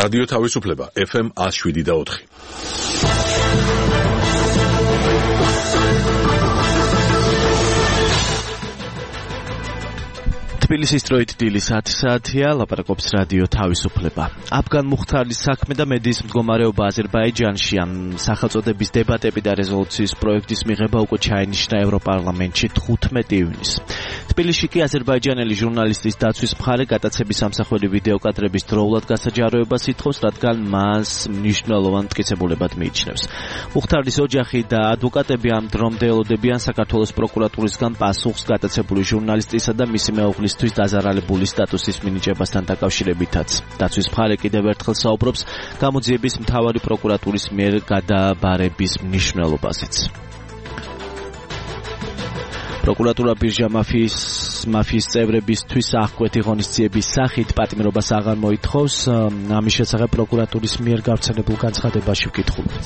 რადიო თავისუფლება FM 107.4. თბილისის დროით დილის 10 საათია, ლაპარაკობს რადიო თავისუფლება. აფგან მუხთარის საქმე და მედიის მდგომარეობა აზერბაიჯანში ამ სახელწოდების დებატები და რეზოლუციის პროექტის მიღება უკვე ჩაინიშნა ევროპარლამენტში 15 ივნისს. თბილისში კი აზერბაიჯანელი ჟურნალისტის დაცვის მხარე გატაცების სამსახველი ვიდეოკადრების დროულად გასაჯაროებას ითხოვს, რადგან მას მნიშვნელოვან მტკიცებულებად მიიჩნევს. მუხთარის ოჯახი და ადვოკატები ამ დრომდე ელოდებიან საქართველოს პროკურატურისგან პასუხს გატაცებული ჟურნალისტისა და მისი მეუღლის დაზარალებული სტატუსის მინიჭებასთან დაკავშირებითაც. დაცვის მხარე კიდევ ერთხელ საუბრობს გამოძიების მთავარი პროკურატურის მიერ გადაბარების მნიშვნელობაზეც. პროკურატურა ბირჟა მაფიის წევრებისთვის აღკვეთი ღონისძიების სახით პატიმრობას აღარ მოითხოვს. ამის შესახებ პროკურატურის მიერ გავრცელებულ განცხადებაში ვკითხულობთ.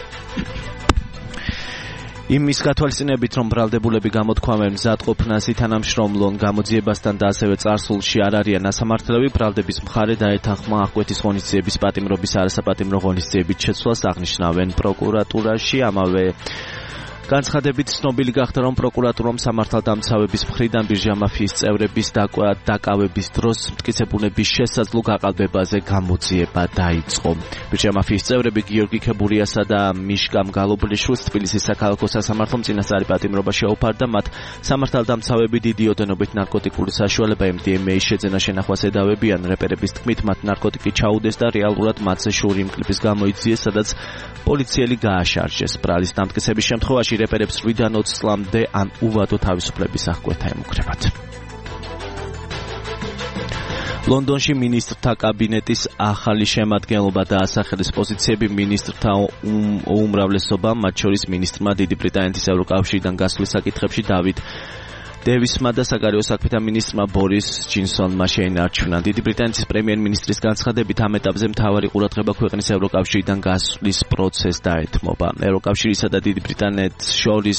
იმის გათვალისწინებით, რომ ბრალდებულები გამოთქვამენ მზადყოფნას ითანამშრომლონ გამოძიებასთან და ასევე წარსულში არ არიან ასამართლები, ბრალდების მხარე დაეთანხმა აღკვეთის ღონისძიების პატიმრობის არასაპატიმრო ღონისძიებით შეცვლას, აღნიშნავენ პროკურატურაში. ამავე განცხადებით ცნობილი გახდა, რომ პროკურატურამ სამართალდამცავების მხრიდან ბირჟა მაფიის წევრების დაკავების დროს მტკიცებულების შესაძლო გაყალბებაზე გამოძიება დაიწყო. ბირჟა მაფიის წევრები გიორგი ქებურიასა და მიშკამ გალობლიშვილს თბილისის საქალაქო სასამართლომ წინასწარი პატიმრობა შეუფარდა. მათ სამართალდამცავები დიდი ოდენობით ნარკოტიკული საშუალება MDMA-ის შეძენა შენახვას ედავებიან. რეპერების თქმით, მათ ნარკოტიკი ჩაუდეს და რეალურად მათზე შური იმ კლიპის გამოიძიეს, სადაც პოლიციელი გააშარჟეს. ბრალის დამტკიცების შემთხვევაში რეპერებს 8-დან 20 წლამდე ან უვადო თავისუფლების აღკვეთა ემუქრებათ. ლონდონში მინისტრთა კაბინეტის ახალი შემადგენლობა და ასახელის პოზიციები მინისტრთა უმრავლესობამ, მათ შორის მინისტრმა დიდი ბრიტანეთის ევროკავშირიდან გასვლის საკითხებში დავიდ დევისმა და საგარეო საქმეთა მინისტრმა ბორის ჯინსონმა შეინარჩუნა. დიდი ბრიტანეთის პრემიერ-მინისტრის განცხადებით ამ ეტაპზე მთავარი ყურადღება ქვეყნის ევროკავშირიდან გასვლის პროცესს დაეთმობა. ევროკავშირისა და დიდი ბრიტანეთს შორის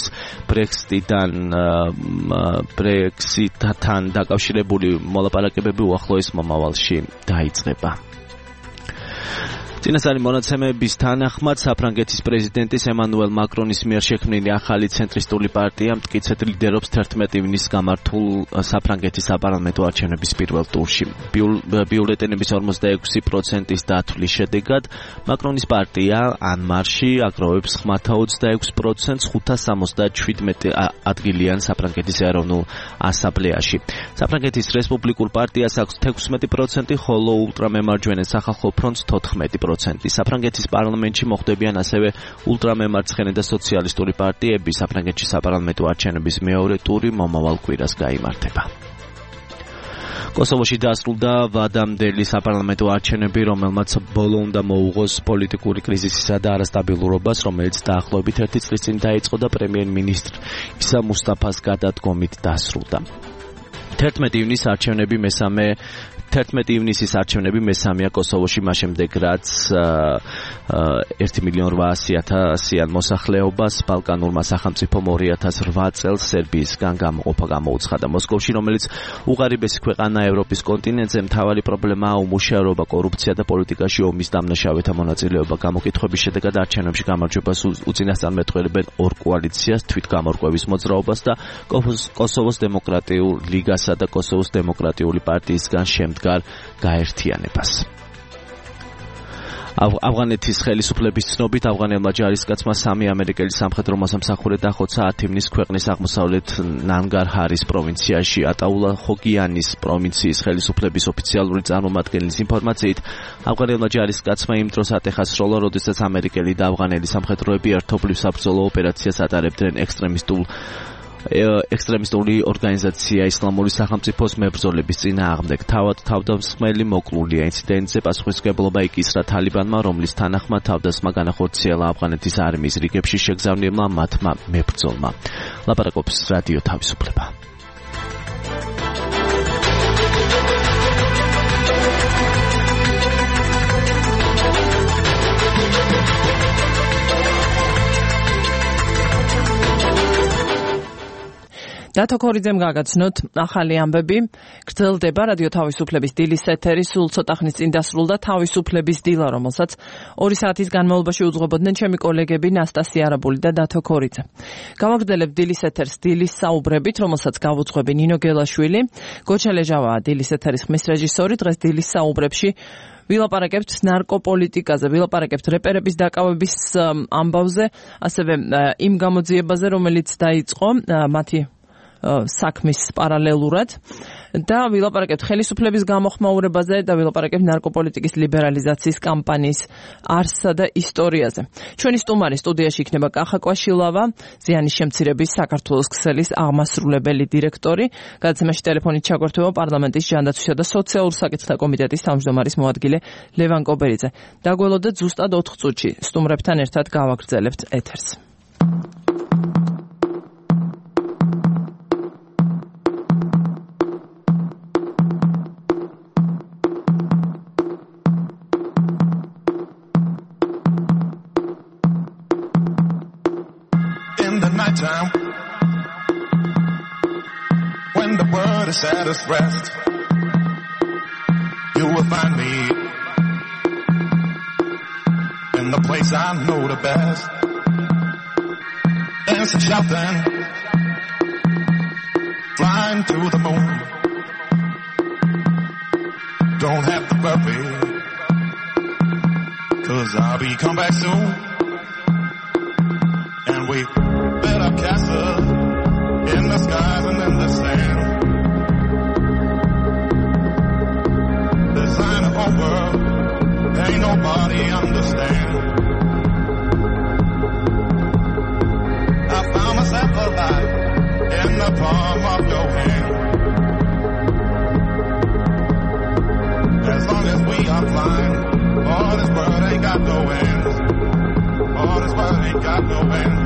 ბრექსიტთან დაკავშირებული მოლაპარაკებები უახლოეს მომავალში დაიწყება. წინასწარი მონაცემების თანახმად საფრანგეთის პრეზიდენტის ემანუელ მაკრონის მიერ შექმნილი ახალი ცენტრისტული პარტია მტკიცედ ლიდერობს 11 ივნისს გამართულ საფრანგეთის საპარლამენტო არჩევნების პირველ ტურში. ბიულეტენების 46%-ის დათვლის შედეგად მაკრონის პარტია ან მარში აგროვებს 26%-ს 577 ადგილიან საფრანგეთის ეროვნულ ასამბლეაში. საფრანგეთის რესპუბლიკურ პარტიას აქვს 16%, ხოლო ულტრამემარჯვენე სახალხო ფრონტს 14%. საფრანგეთის პარლამენტში მოხვდებიან ასევე ულტრამემარცხენე და სოციალისტური პარტიები. საფრანგეთში საპარლამენტო არჩევნების მეორე ტური მომავალ კვირას გაიმართება. კოსოვოში დასრულდა ვადამდელი საპარლამენტო არჩევნები, რომელმაც ბოლო უნდა მოუღოს პოლიტიკური კრიზისისა და არასტაბილურობას, რომელიც დაახლოებით 1 წლის წინ დაიწყო და პრემიერ-მინისტრ ისა მუსტაფას გადადგომით დასრულდა. 11 ივნისის არჩევნები მესამეა კოსოვოში, მას შემდეგ რაც 1,800,000 მოსახლეობას ბალკანურმა სახელმწიფომ 2008 წელს სერბიისგან გამოყოფა გამოუცხადა. მოსკოვში, რომელიც უღარიბესი ქვეყანა ევროპის კონტინენტზე, მთავარი პრობლემაა უმუშევრობა, კორუფცია და პოლიტიკაში ომის დამნაშავეთა მონაწილეობა. გამოკითხვების შედეგად არჩევნებში გამარჯვებას უწინასწარმეტყველებენ ორ კოალიციას, თვითგამორკვევის მოძრაობას და კოსოვოს დემოკრატიულ ლიგასა და კოსოვოს დემოკრატიული პარტიისგან შემდგარ გაერთიანებას. ავღანეთის ხელისუფლების ცნობით ავღანელმა ჯარისკაცმა 3 ამერიკელი სამხედრო მოსამსახურე დახოცა 10 ივნისს ქვეყნის აღმოსავლეთ ნანგარჰარის პროვინციაში. ატაულა ხოგიანის პროვინციის ხელისუფლების ოფიციალური წარმომადგენლის ინფორმაციით, ავღანელმა ჯარისკაცმა იმ დროს ატეხა სროლა, როდესაც ამერიკელი და ავღანელი სამხედროები ერთობლივ საბრძოლო ოპერაციას ატარებდნენ ექსტრემისტული ორგანიზაცია ისლამური სახელმწიფოს მებრძოლების წინააღმდეგ. თავდამსხმელი მოკლულია. ინციდენტზე პასუხისმგებლობა იკისრა თალიბანმა, რომლის თანახმად თავდასხმა განახორციელა ავღანეთის არმიის რიგებში შეგზავნილმა მათმა მებრძოლმა. ლაპარაკობს რადიო თავისუფლება. დათო ქორიძემ გაგაცნოთ ახალი ამბები. გრძელდება რადიო თავისუფლების დილის ეთერი, სულ ცოტა ხნის წინ დასრულდა თავისუფლების დილა, რომელსაც 2 საათის განმავლობაში უძღვებოდნენ ჩემი კოლეგები ნასტასია არაბული და დათო ქორიძე. გავაგრძელებ დილის ეთერს დილის საუბრებით, რომელსაც გავუძღვები ნინო გელაშვილი. გოჩელეჟავაა დილის ეთერის ხმის რეჟისორი. დღეს დილის საუბრებში ვილაპარაკებთ ნარკოპოლიტიკაზე, ვილაპარაკებთ რეპერების დაკავების ამბავზე, ასევე იმ გამოძიებაზე, რომელიც დაიწყო მათი საქმის პარალელურად და ვილაპარაკებთ ხელისუფლების გამოხმაურებაზე და ვილაპარაკებთ ნარკოპოლიტიკის ლიბერალიზაციის კამპანიის არსსა და ისტორიაზე. ჩვენი სტუმარი სტუდიაში იქნება კახა კვაშილავა, ზიანის შემცირების საქართველოს ქსელის აღმასრულებელი დირექტორი. გადაცემაში ტელეფონით ჩაგვერთვება პარლამენტის ჯანდაცვისა და სოციალურ საკითხთა კომიტეტის თავმჯდომარის მოადგილე ლევან კობერიძე. დაგველოდეთ ზუსტად 4 წუთში სტუმრებთან ერთად გავაგრძელებთ ეთერს. Time when the world is at its rest, you will find me in the place I know the best, dancing, shouting, flying to the moon. Don't have to worry, 'cause I'll be come back soon, and we castle in the skies and in the sand. Design a whole world, ain't nobody understand. I found myself alive in the palm of your hand. As long as we are flying, all this world ain't got no end. All this world ain't got no end.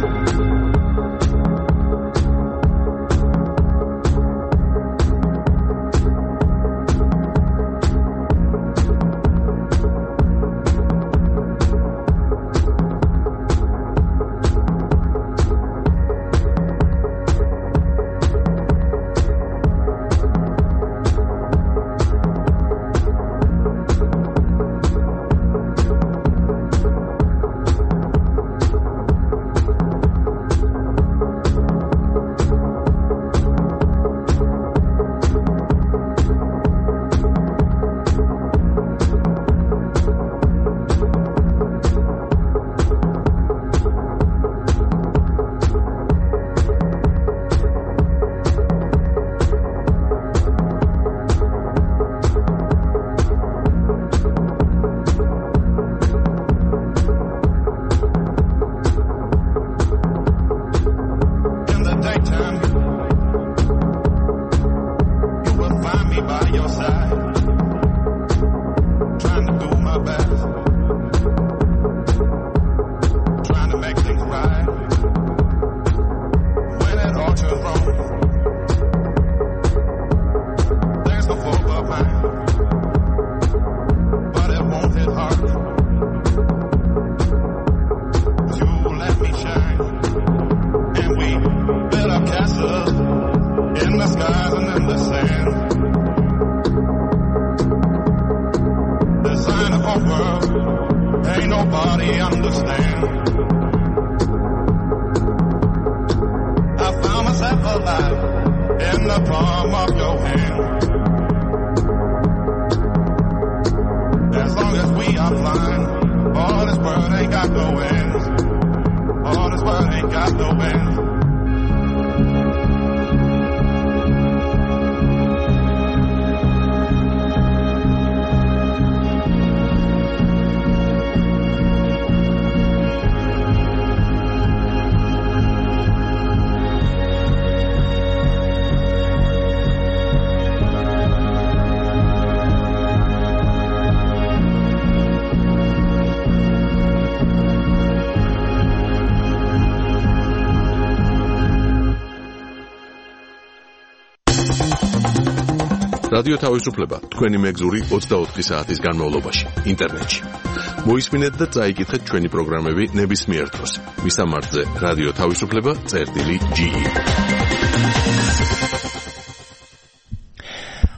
რადიო თავისუფლება თქვენი მეგზური 24 საათის განმავლობაში ინტერნეტში. მოისმინეთ და წაიკითხეთ ჩვენი პროგრამები ნებისმიერ დროს. მისამართზე რადიო თავისუფლება.ge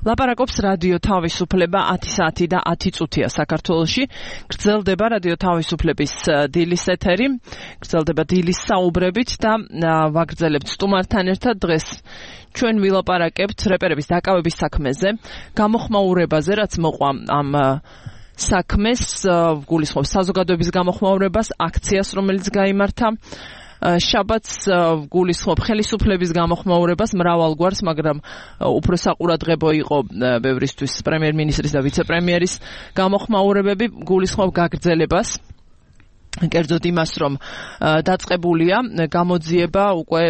ლაპარაკობს რადიო თავისუფლება 10 საათი და 10 წუთია საქართველოში. გრძელდება რადიო თავისუფლების დილის ეთერი, გრძელდება დილის საუბრებით და ვაგრძელებთ სტუმართან ერთად დღეს ჩვენ ვილაპარაკებთ რეპერების დაკავების საქმეზე, გამოხმაურებაზე, რაც მოყვა ამ საქმეს, გულისხმობს საზოგადოების გამოხმაურებას, აქციას, რომელიც გაიმართა შაბათს, გულისხმობ ხელისუფლების გამოხმაურებას მრავალგვარს, მაგრამ უფრო საყურადღებო იყო ბევრისთვის პრემიერ-მინისტრის და ვიცე-პრემიერის გამოხმაურებები, გულისხმობ გაგრძელებას. კერძოდ იმას, რომ დაწყებულია გამოძიება უკვე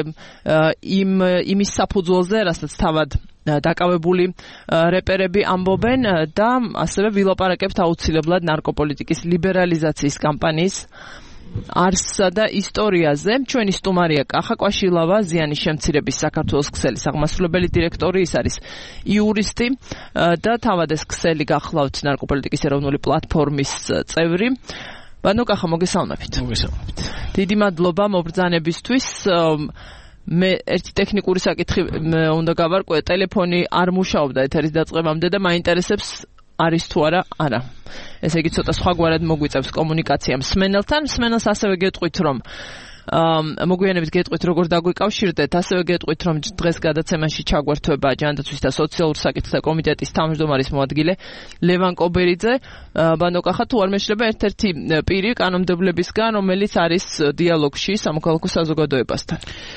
იმის საფუძველზე, რასაც თავად დაკავებული რეპერები ამბობენ და ასევე ვილაპარაკებთ აუცილებლად ნარკოპოლიტიკის ლიბერალიზაციის კამპანიის არსსა და ისტორიაზე. ჩვენი სტუმარია კახა კვაშილავა, ზიანის შემცირების საქართველოს ქსელის აღმასრულებელი დირექტორი, ის არის იურისტი და თავად ეს ქსელი გახლავთ ნარკოპოლიტიკის ეროვნული პლატფორმის წევრი. ბანო კახა, მოგესალმებით. მოგესალმებით. დიდი მადლობა მობრძანებისთვის. მე ერთი ტექნიკური საკითხი უნდა გავარკვე, ტელეფონი არ მუშაობდა ეთერის დაწყებამდე და მაინტერესებს არის თუ არა. ესე იგი ცოტა სხვაგვარად მოგვიწევს კომუნიკაცია მსმენელთან. მსმენელს ასევე გეტყვით, რომ მოგვიანებით გეტყვით, როგორ დაგვიკავშირდეთ, ასევე გეტყვით, რომ დღეს გადაცემაში ჩაგვერთვება ჯანდაცვის და სოციალურ საკითხთა კომიტეტის თავმჯდომარის მოადგილე ლევან კობერიძე. ბანო კახა, თუ არ მეშლება, ერთ-ერთი პირი კანონმდებლებისგან, რომელიც არის დიალოგში სამოქალაქო საზოგადოებასთან.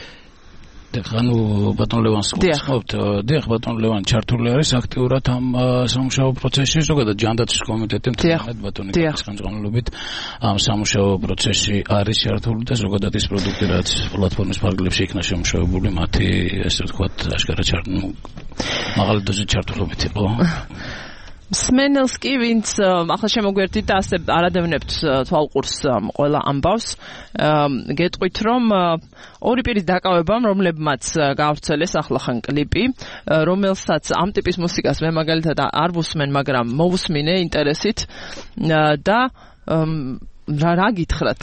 ანუ ბატონ ლევანს გულისხმობთ. დიახ, ბატონ ლევანი ჩართული არის აქტიურად ამ სამუშაო პროცესში, ზოგადად ჯანდაცვის კომიტეტი მთლიანად ბატონი კახის ხელმძღვანელობით ამ სამუშაო პროცესში არის ჩართული და ზოგადად ის პროდუქტი, რაც პლატფორმის ფარგლებში იქნა შემუშავებული, მათი ესე ვთქვათ, აშკარა მაღალი დოზით ჩართულობით იყო. მსმენელს კი, ვინც ახლა შემოგვერთით და ასე არადევნებთ თვალყურს ყველა ამბავს, გეტყვით, რომ ორი პირის დაკავებამ, რომლებმაც გაავრცელეს ახლახან კლიპი, რომელსაც ამ ტიპის მუსიკას მე მაგალითად არ ვუსმენ, მაგრამ მოვუსმინე ინტერესით და რა გითხრათ.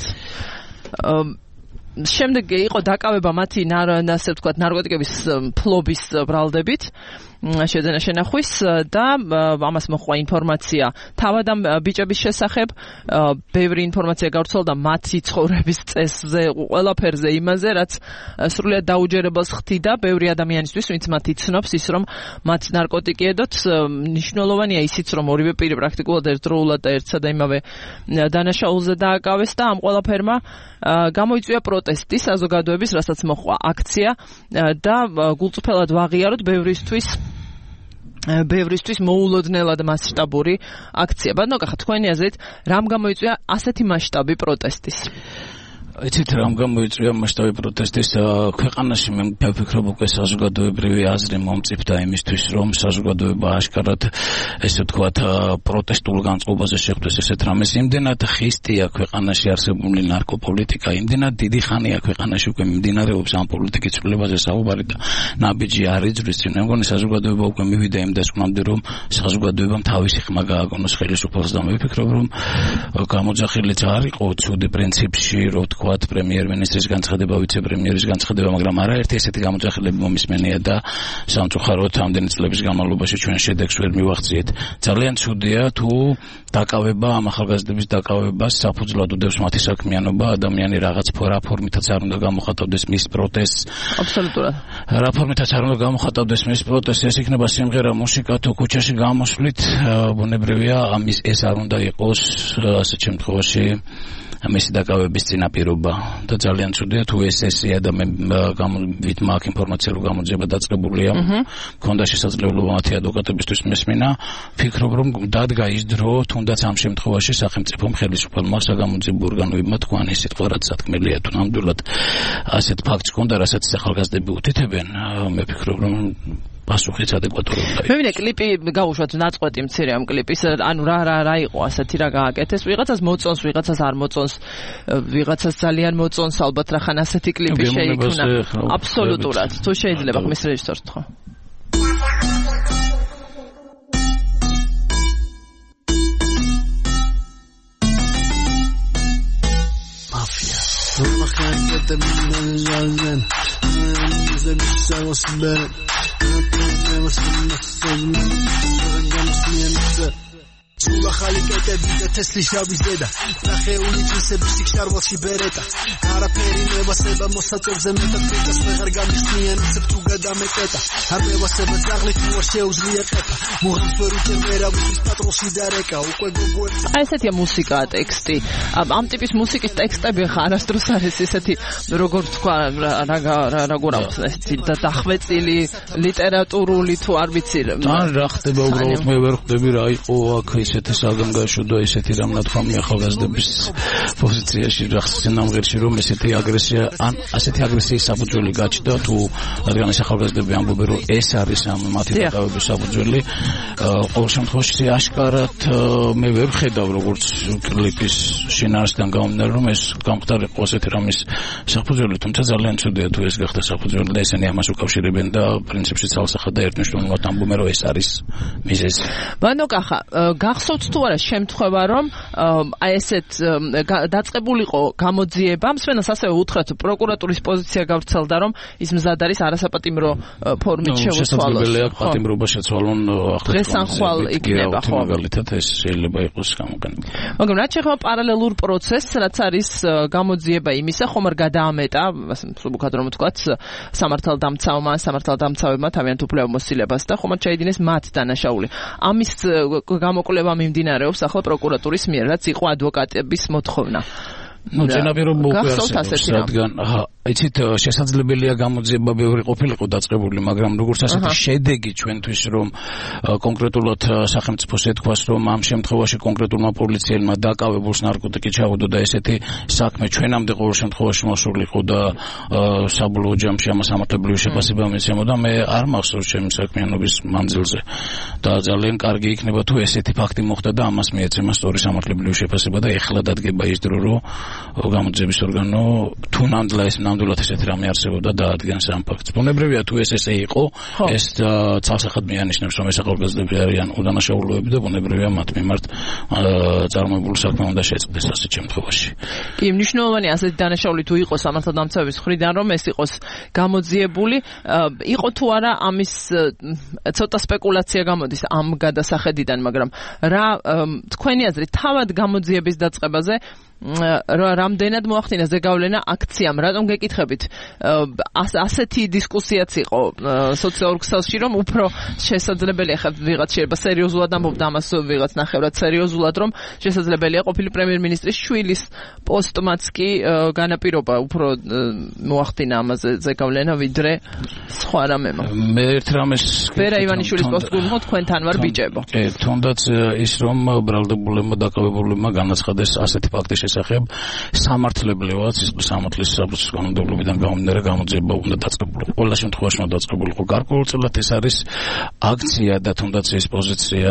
შემდეგ იყო დაკავება მათი ასე ვთქვათ ნარკოტიკების ფლობის ბრალდებით, შეძენა შენახვის და ამას მოხდა ინფორმაცია თავად ამ ბიჭების შესახებ, ბევრი ინფორმაცია გავრცელდა მათი ცხოვრების წესზე, ყველაფერზე, იმაზე, რაც სრულიად დაუჯერებელს ხდიდა ბევრი ადამიანისთვის, ვინც მათ იცნობს, ის რომ მათ ნარკოტიკი ედოთ. მნიშვნელოვანია ისიც, რომ ორივე პირი პრაქტიკულად ერთდროულად და ერთსა და იმავე დანაშაულზე დააკავეს და ამ ყველაფერმა გამოიწვია პროტესტი საზოგადოების, რასაც მოხდა აქცია და გულწრფელად ვაღიაროთ ბევრისთვის მოულოდნელად მასშტაბური აქცია. ბატონო კახა, თქვენი აზრით, რამ გამოიწვია ასეთი მასშტაბი პროტესტის? იცით, რამ გამოიწვია მასშტაბი პროტესტის? ქვეყანაში მე ვფიქრობ, უკვე საზოგადოებრივი აზრი მომწიფდა იმისთვის, რომ საზოგადოება აშკარად, ესე ვთქვათ, პროტესტულ განწყობაზე შეხვდეს ესეთ რამეს. იმდენად ხისტია ქვეყანაში არსებული ნარკოპოლიტიკა, იმდენად დიდი ხანია ქვეყანაში უკვე მიმდინარეობს ამ პოლიტიკის ცვლილებაზე საუბარი და ნაბიჯი არ იძვრის. მე მგონი საზოგადოება უკვე მივიდა იმ დასკვნამდე, რომ საზოგადოებამ თავისი ხმა გააგონოს ხელისუფალს და მე ვფიქრობ, რომ გამოძახილიც არ იყო ცუდი პრინციპში, რომ ვთქვათ, პრემიერ-მინისტრის განცხადება, ვიცე-პრემიერის განცხადება, მაგრამ არაერთი ესეთი გამოძახილება მომისმენია და სამწუხაროდ ამდენი წლების განმავლობაში ჩვენ შედეგს ვერ მივაღწიეთ. ძალიან ცუდია თუ დაკავება, ამ ახალგაზრდების დაკავებას საფუძვლად უდევს მათი საქმიანობა, ადამიანი რაღაც ფორმითაც არ უნდა გამოხატავდეს მის პროტესტს. აბსოლუტურად. რა ფორმითაც არ უნდა გამოხატავდეს მის პროტესტს, ეს იქნება სიმღერა, მუსიკა თუ ქუჩაში გამოსვლით, ბუნებრივია, ეს არ უნდა იყოს ასეთ შემთხვევაში მისი დაკავების წინაპირობა და ძალიან ცუდია თუ ეს ესეა და მე ვითმა აქ ინფორმაცია რომ გამოძიება დაწყებულია, მქონდა შესაძლებლობა მათი ადვოკატებისთვის მესმინა, ვფიქრობ რომ დადგა ის დრო, თუნდაც ამ შემთხვევაში სახელმწიფომ ხელისუფალმა საგამოძიებო ორგანოებმა თქვან ეს სიტყვა რაც სათქმელია თუ ნამდვილად ასეთ ფაქტს ჰქონდა, რასაც ახალგაზრდები უთითებენ, მე ვფიქრობ რომ პასუხიც ადეკვატურობდა. მე მინდა კლიპი გავუშვათ ნაწყვეტი მცირე ამ კლიპის, ანუ რა იყო ასეთი რა გააკეთეს, ვიღაცას მოწონს, ვიღაცას არ მოწონს, ვიღაცას ძალიან მოწონს, ალბათ რახან ასეთი კლიპი შეიქმნა. აბსოლუტურად. თუ შეიძლება ხმის რეჟისორს თქვა. Mafia. Rumah kata temen jalan, bisa bisa wasbet. Sula khali ketები და თესლი შავი ზედა ნახეული ჯინსები შიქშარვალში ბერეტა არაფერი მევასება მოსაწევზე მეტად ფიქრს ვეღარ გამიხსნიან ისევ თუ გადამეკეტა არ მევასება ზაღლით მოარ შეუძლია ყეფა მუღამს ვერ უჭერ ვერავის პატრონში დარეკა უკვე გოგოებს აი ესეთია მუსიკა ტექსტი ამ ტიპის მუსიკის ტექსტები ხა არასდროს არის ესეთი როგორ თქვა როგორ აქვს ესეთი დახვეწილი ლიტერატურული თუ არ ვიცი რა ხდება უბრალოდ მე ვერ ხვდები რა იყო აქ ესეთი საგან გაშვდა ესეთი რამ ნათქვამი ახალგაზრდების პოზიციაში რა ხსენამღერში რომ ესეთი აგრესია ან ასეთი აგრესიის საფუძველი გაჩნდა თუ რადგან ეს ახალგაზრდები ამბობენ რომ ეს არის ამ მათი დაკავების საფუძველი ყოველ შემთხვევაში აშკარად მე ვერ ხედავ როგორც კლიპის შინაარსიდან გამომდინარე რომ ეს გამختارიყო ასეთი რამის საფუძველი თუმცა ძალიან ცუდია თუ ეს გახდა საფუძველი და ესენი ამას უკავშირებენ და პრინციპში ცალსახად და ერთმნიშვნელოვნად ამბობენ რომ ეს არის მიზეზი ბანოკახა გახსოვთ თუ არა შემთხვევა რომ აი ესეთ დაწყებულიყო გამოძიება მსმენელს ასევე უთხრათ პროკურატურის პოზიცია გავრცელდა რომ ის მზად არის არასაპატიმრო ფორმით შევცვალოს შესაძლებელია პატიმრობა შეცვალონ დღესახვალ იქნება ხო მაგალითად ეს შეიძლება იყოს გამოყენება მაგრამ რაც შეეხება პარალელურ პროცესს რაც არის გამოძიება იმისა ხომ არ გადაამეტა სუბუქად რომ ვთქვათ სამართალდამცავებმა თავიანთ უფლებამოსილებას და ხომ არ ჩაიდინეს მათ დანაშაული ამის გამოკვლევა მიმდინარეობს ახლა პროკურატურის მიერ რაც იყო ადვოკატების მოთხოვნა წინაპირობა უკვე არსებობს რადგან იცით შესაძლებელია გამოძიება ბევრი ყოფილიყო დაწყებული მაგრამ როგორც ასეთი შედეგი ჩვენთვის რომ კონკრეტულად სახელმწიფოს ეთქვას რომ ამ შემთხვევაში კონკრეტულმა პოლიციელმა დაკავებულს ნარკოტიკი ჩაუდო და ესეთი საქმე ჩვენამდე ყოველ შემთხვევაში მოსულიყო და საბოლოო ჯამში ამას სამართლებრივი შეფასება მიცემოდა მე არ მახსოვს ჩემი საქმიანობის მანძილზე და ძალიან კარგი იქნება თუ ესეთი ფაქტი მოხდა და ამას მიეცემა სწორი სამართლებრივი შეფასება და ეხლა დადგება ის დრო რომ გამოძიების ორგანო თუ ნამდვილად ესეთი რამე არსებობდა დაადგენს ამ ფაქტს. ბუნებრივია თუ ეს ესე იყო, ეს ცალსახად მიანიშნებს რომ ეს ახალგაზრდები არიან უდანაშაულოები და ბუნებრივია მათ მიმართ წარმოებული საქმე უნდა შეწყდეს ასეთ შემთხვევაში. კი, მნიშვნელოვანია ასეთი დანაშაული თუ იყოს სამართალდამცავების მხრიდან რომ ეს იყოს გამოძიებული, იყო თუ არა ამის ცოტა სპეკულაცია გამოდის ამ გადასახედიდან, მაგრამ რა თქვენი აზრით თავად გამოძიების დაწყებაზე რამდენად მოახდინა ზეგავლენა აქციამ რატომ გეკითხებით ასეთი დისკუსიაც იყო სოციალურ ქსელში რომ უფრო შესაძლებელია ხა ვიღაც შეიძლება სერიოზულად ამბობდა ამას ვიღაც ნახევრად სერიოზულად რომ შესაძლებელია ყოფილი პრემიერ-მინისტრის შვილის პოსტმაც კი განაპირობა უფრო მოახდინა ამაზე ზეგავლენა ვიდრე სხვა რამემა მე ერთ რამეს ვერა ივანიშვილის პოსტი გულმო თქვენთან ვარ ბიჭებო თუნდაც ის რომ ბრალდებულებმა დაკავებულებმა განაცხადეს ასეთი ფაქტი შესახებ სამართლებრივად სამართლის საბჭოს კანონმდებლობიდან გამომდინარე გამოძიება უნდა დაწყებულიყო. ყველა შემთხვევაში უნდა დაწყებულიყო. გარკვეულწილად ეს არის აქცია და თუნდაც ეს პოზიცია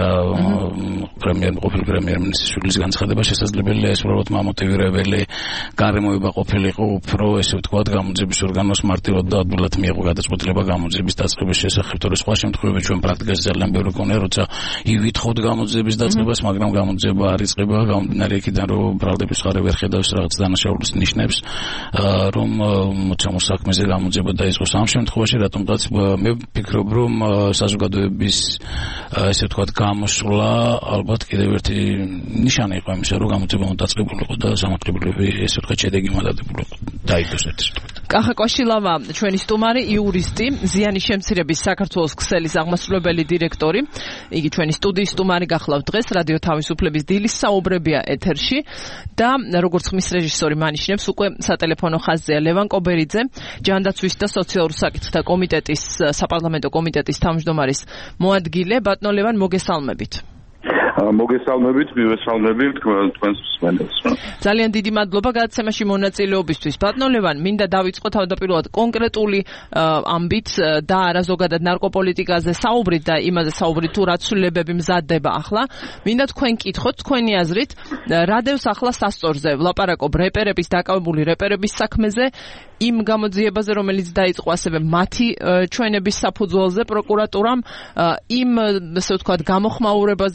ყოფილი პრემიერ-მინისტრის შვილის განცხადება შესაძლებელია ეს უბრალოდ მამოტივირებელი გარემოება ყოფილიყო უფრო ესე ვთქვათ გამოძიების ორგანოს მარტივად და ადვილად მიიღო გადაწყვეტილება გამოძიების დაწყების შესახებ. თორე სხვა შემთხვევებში ჩვენ პრაქტიკაში ძალიან ბევრი გქონია როცა ივითხოვთ გამოძიების დაწყებას მაგრამ გამოძიება არ იწყება გამომდინარე იქიდან რომ ბრალდების ხარე ვერ ხედავს რაღაც დანაშაულის ნიშნებს რომ მოცემულ საქმეზე გამოძიება დაიწყოს ამ შემთხვევაში რატომღაც მე ვფიქრობ რომ საზოგადოების ესე ვთქვათ გამოსვლა ალბათ კიდევ ერთი ნიშანი იყო იმისა რომ გამოძიება უნდა დაწყებულიყო და სამართლებრივი ესე ვთქვათ შედეგი მოდადებულიყო დაიდოს ერთ ვთქვათ კახა კვაშილავა ჩვენი სტუმარი იურისტი ზიანის შემცირების საქართველოს ქსელის აღმასრულებელი დირექტორი იგი ჩვენი სტუდიის სტუმარი გახლავთ დღეს რადიო თავისუფლების დილის საუბრებია ეთერში და როგორც ხმის რეჟისორი მანიშნებს უკვე სატელეფონო ხაზზეა ლევან კობერიძე ჯანდაცვის და სოციალურ საკითხთა კომიტეტის საპარლამენტო კომიტეტის თავმჯდომარის მოადგილე ბატონო ლევან მოგესალმებით მოგესალმებით, მივესალმებით თქვენს მსმენელს. ძალიან დიდი მადლობა გადაცემაში მონაწილეობისთვის. ბატონო ლევან, მინდა დავიწყო თავდაპირველად კონკრეტული ამბით და არა ზოგადად ნარკოპოლიტიკაზე საუბრით და იმაზე საუბრით თუ რა ცვლილებები მზადდება ახლა. მინდა თქვენ კითხოთ, თქვენი აზრით, რა დევს ახლა სასწორზე ვლაპარაკობ რეპერების დაკავებული რეპერების საქმეზე იმ გამოძიებაზე, რომელიც დაიწყო ასევე მათი ჩვენების საფუძველზე პროკურატურამ იმ, ასე ვთქვათ, გამოხმაურებაზე, რაც იყო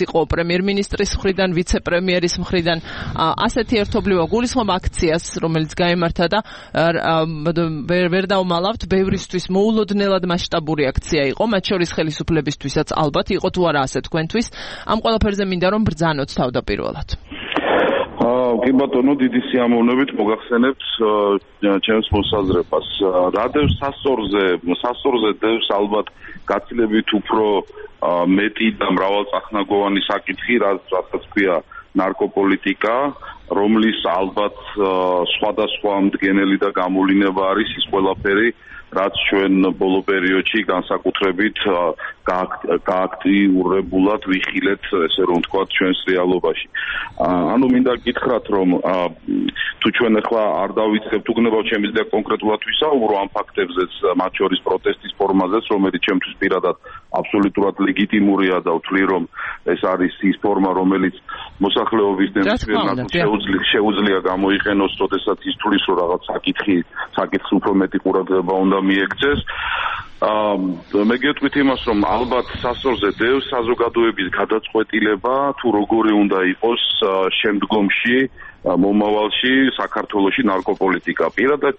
იყო პრემიერ-მინისტრის მხრიდან, ვიცე-პრემიერის მხრიდან ასეთი ერთობლივ გულისხმობ აქციას, რომელიც გაიმართა და ვერ დავმალავთ, ბევრისთვის მოულოდნელად მასშტაბური აქცია იყო, მათ შორის ხელისუფლებისთვისაც ალბათ იყო თუ არა ასე თქვენთვის. ამ ყველაფერზე მინდა რომ ბრძანოთ თავდაპირველად. კი ბატონო, დიდი სიამოვნებით მოგახსენებთ ჩემს მოსაზრებას. რა დევს სასწორზე დევს ალბათ გაცილებით უფრო მეტი და მრავალწახნაგოვანი საკითხი, რასაც ქვია ნარკოპოლიტიკა, რომლის ალბათ სხვადასხვა მდგენელი და გამოვლინება არის ის ყველაფერი, რაც ჩვენ ბოლო პერიოდში განსაკუთრებით გააქტიურებულად ვიხილეთ, ესე რომ ვთქვათ, ჩვენს რეალობაში. ანუ მინდა გითხრათ, რომ თუ ჩვენ ახლა არ დავიწყებთ, უგნებავთ შემიძლია კონკრეტულად ვისაუბრო ამ ფაქტებზეც, მათ შორის პროტესტის ფორმაზეც, რომელიც ჩემთვის პირადად აბსოლუტურად ლეგიტიმურია და ვთვლი, რომ ეს არის ის ფორმა, რომელიც მოსახლეობის შეუძლია გამოიყენოს, როდესაც ის თulis რომ რაღაც საკითხს უფრო მეტი ყურადღება უნდა მიექცეს. მე გეტყვით იმას, რომ ალბათ სასწორზე დევს საზოგადოების გადაწყვეტილება, თუ როგორი უნდა იყოს შემდგომში, მომავალში საქართველოში ნარკოპოლიტიკა. პირადად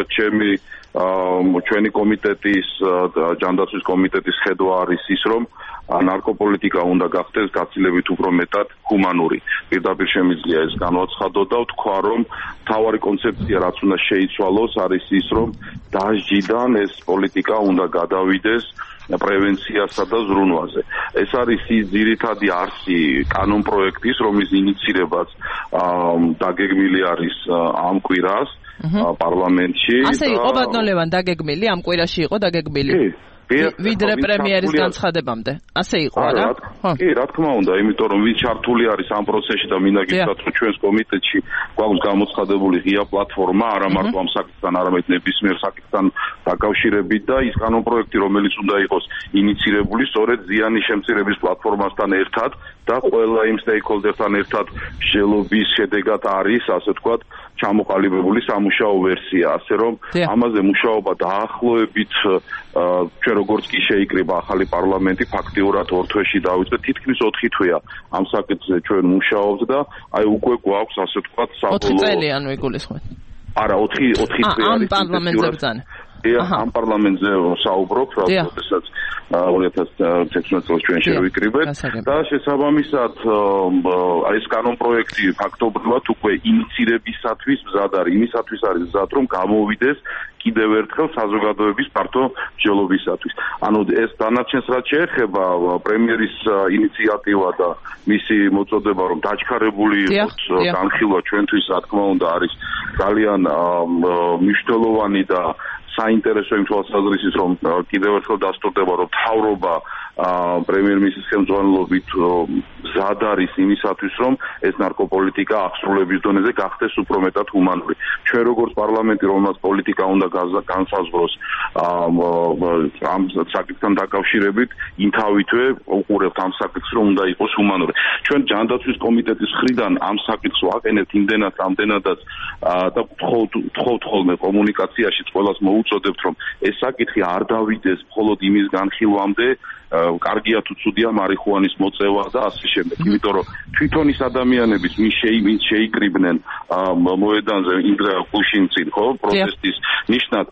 ჩვენი კომიტეტის, ჯანდაცვის კომიტეტის ხედვა არის ის, რომ ნარკოპოლიტიკა უნდა გახდეს გაცილებით უფრო მეტად ჰუმანური. პირდაპირ შემიძლია ეს განვაცხადო და ვთქვა, რომ მთავარი კონცეფცია, რაც უნდა შეიცვალოს, არის ის, რომ დასჯიდან ეს პოლიტიკა უნდა გადავიდეს პრევენციასა და ზრუნვაზე. ეს არის ის ძირითადი არსი კანონპროექტის, რომლის ინიცირებაც დაგეგმილი არის ამ კვირას პარლამენტში. ასე იყო ბატონო ლევან დაგეგმილი, ამ კვირაში იყო დაგეგმილი. ვიდრე პრემიერის განცხადებამდე. ასე იყო, არა? კი, რა თქმა უნდა, იმიტომ რომ ვინც ჩართული არის ამ პროცესში და მინდა გითხრათ, რომ ჩვენს კომიტეტში გვაქვს გამოცხადებული ღია პლატფორმა, არა მარტო ამ საკითხთან, არამედ ნებისმიერ საკითხთან დაკავშირებით და ის კანონპროექტი, რომელიც უნდა იყოს ინიცირებული, სწორედ ზიანის შემცირების პლატფორმასთან ერთად და ყველა იმ სტეიკჰოლდერთან ერთად მსჯელობის შედეგად არის, ასე ვთქვათ, ჩამოყალიბებული სამუშაო ვერსია, ასე რომ ამაზე მუშაობა დაახლოებით ჩვენ როგორც კი შეიკრიბა ახალი პარლამენტი, ფაქტიურად 2 თვეში დავიწყეთ, თითქმის 4 თვეა ამ საკითხზე ჩვენ მუშაობთ და აი უკვე გვაქვს, ასე ვთქვათ, საბოლოო 4 წელი ანუ იგულისხმეთ. არა, 4 თვე ამ პარლამენტზე ბრძანა. ამ პარლამენტზე საუბრობ, როდესაც 2016 წელს ჩვენ შევიკრიბეთ და შესაბამისად ეს კანონპროექტი ფაქტობრივად უკვე ინიცირებისათვის მზად არის, იმისათვის არის მზად, რომ გამოვიდეს კიდევ ერთხელ საზოგადოების ფართო მსჯელობისათვის. ანუ ეს დანარჩენს რაც შეეხება პრემიერის ინიციატივა და მისი მოწოდება, რომ დაჩქარებული იყოს განხილვა ჩვენთვის, რა თქმა უნდა, არის ძალიან მნიშვნელოვანი და საინტერესო იმ თვალსაზრისით, რომ კიდევ ერთხელ დასტურდება, რომ მთავრობა პრემიერ-მინისტრის ხელმძღვანელობით მზად არის იმისათვის, რომ ეს ნარკოპოლიტიკა აღსრულების დონეზე გახდეს უფრო მეტად ჰუმანური. ჩვენ როგორც პარლამენტი, რომელსაც პოლიტიკა უნდა განსაზღვროს ამ საკითხთან დაკავშირებით, იმთავითვე უყურებთ ამ საკითხს, რომ უნდა იყოს ჰუმანური. ჩვენ ჯანდაცვის კომიტეტის მხრიდან ამ საკითხს ვაყენებთ იმდენად, რამდენადაც და ვთხოვთ ხოლმე კომუნიკაციაში ყველას მოუწოდებთ, რომ ეს საკითხი არ დავიდეს მხოლოდ იმის განხილვამდე, კარგია თუ ცუდია მარიხუანის მოწევა და ასე შემდეგ. იმიტომ რომ თვითონ ის ადამიანების ვინც შეიკრიბნენ მოედანზე ინდრა კუშინცინ, ხო, პროტესტის ნიშნად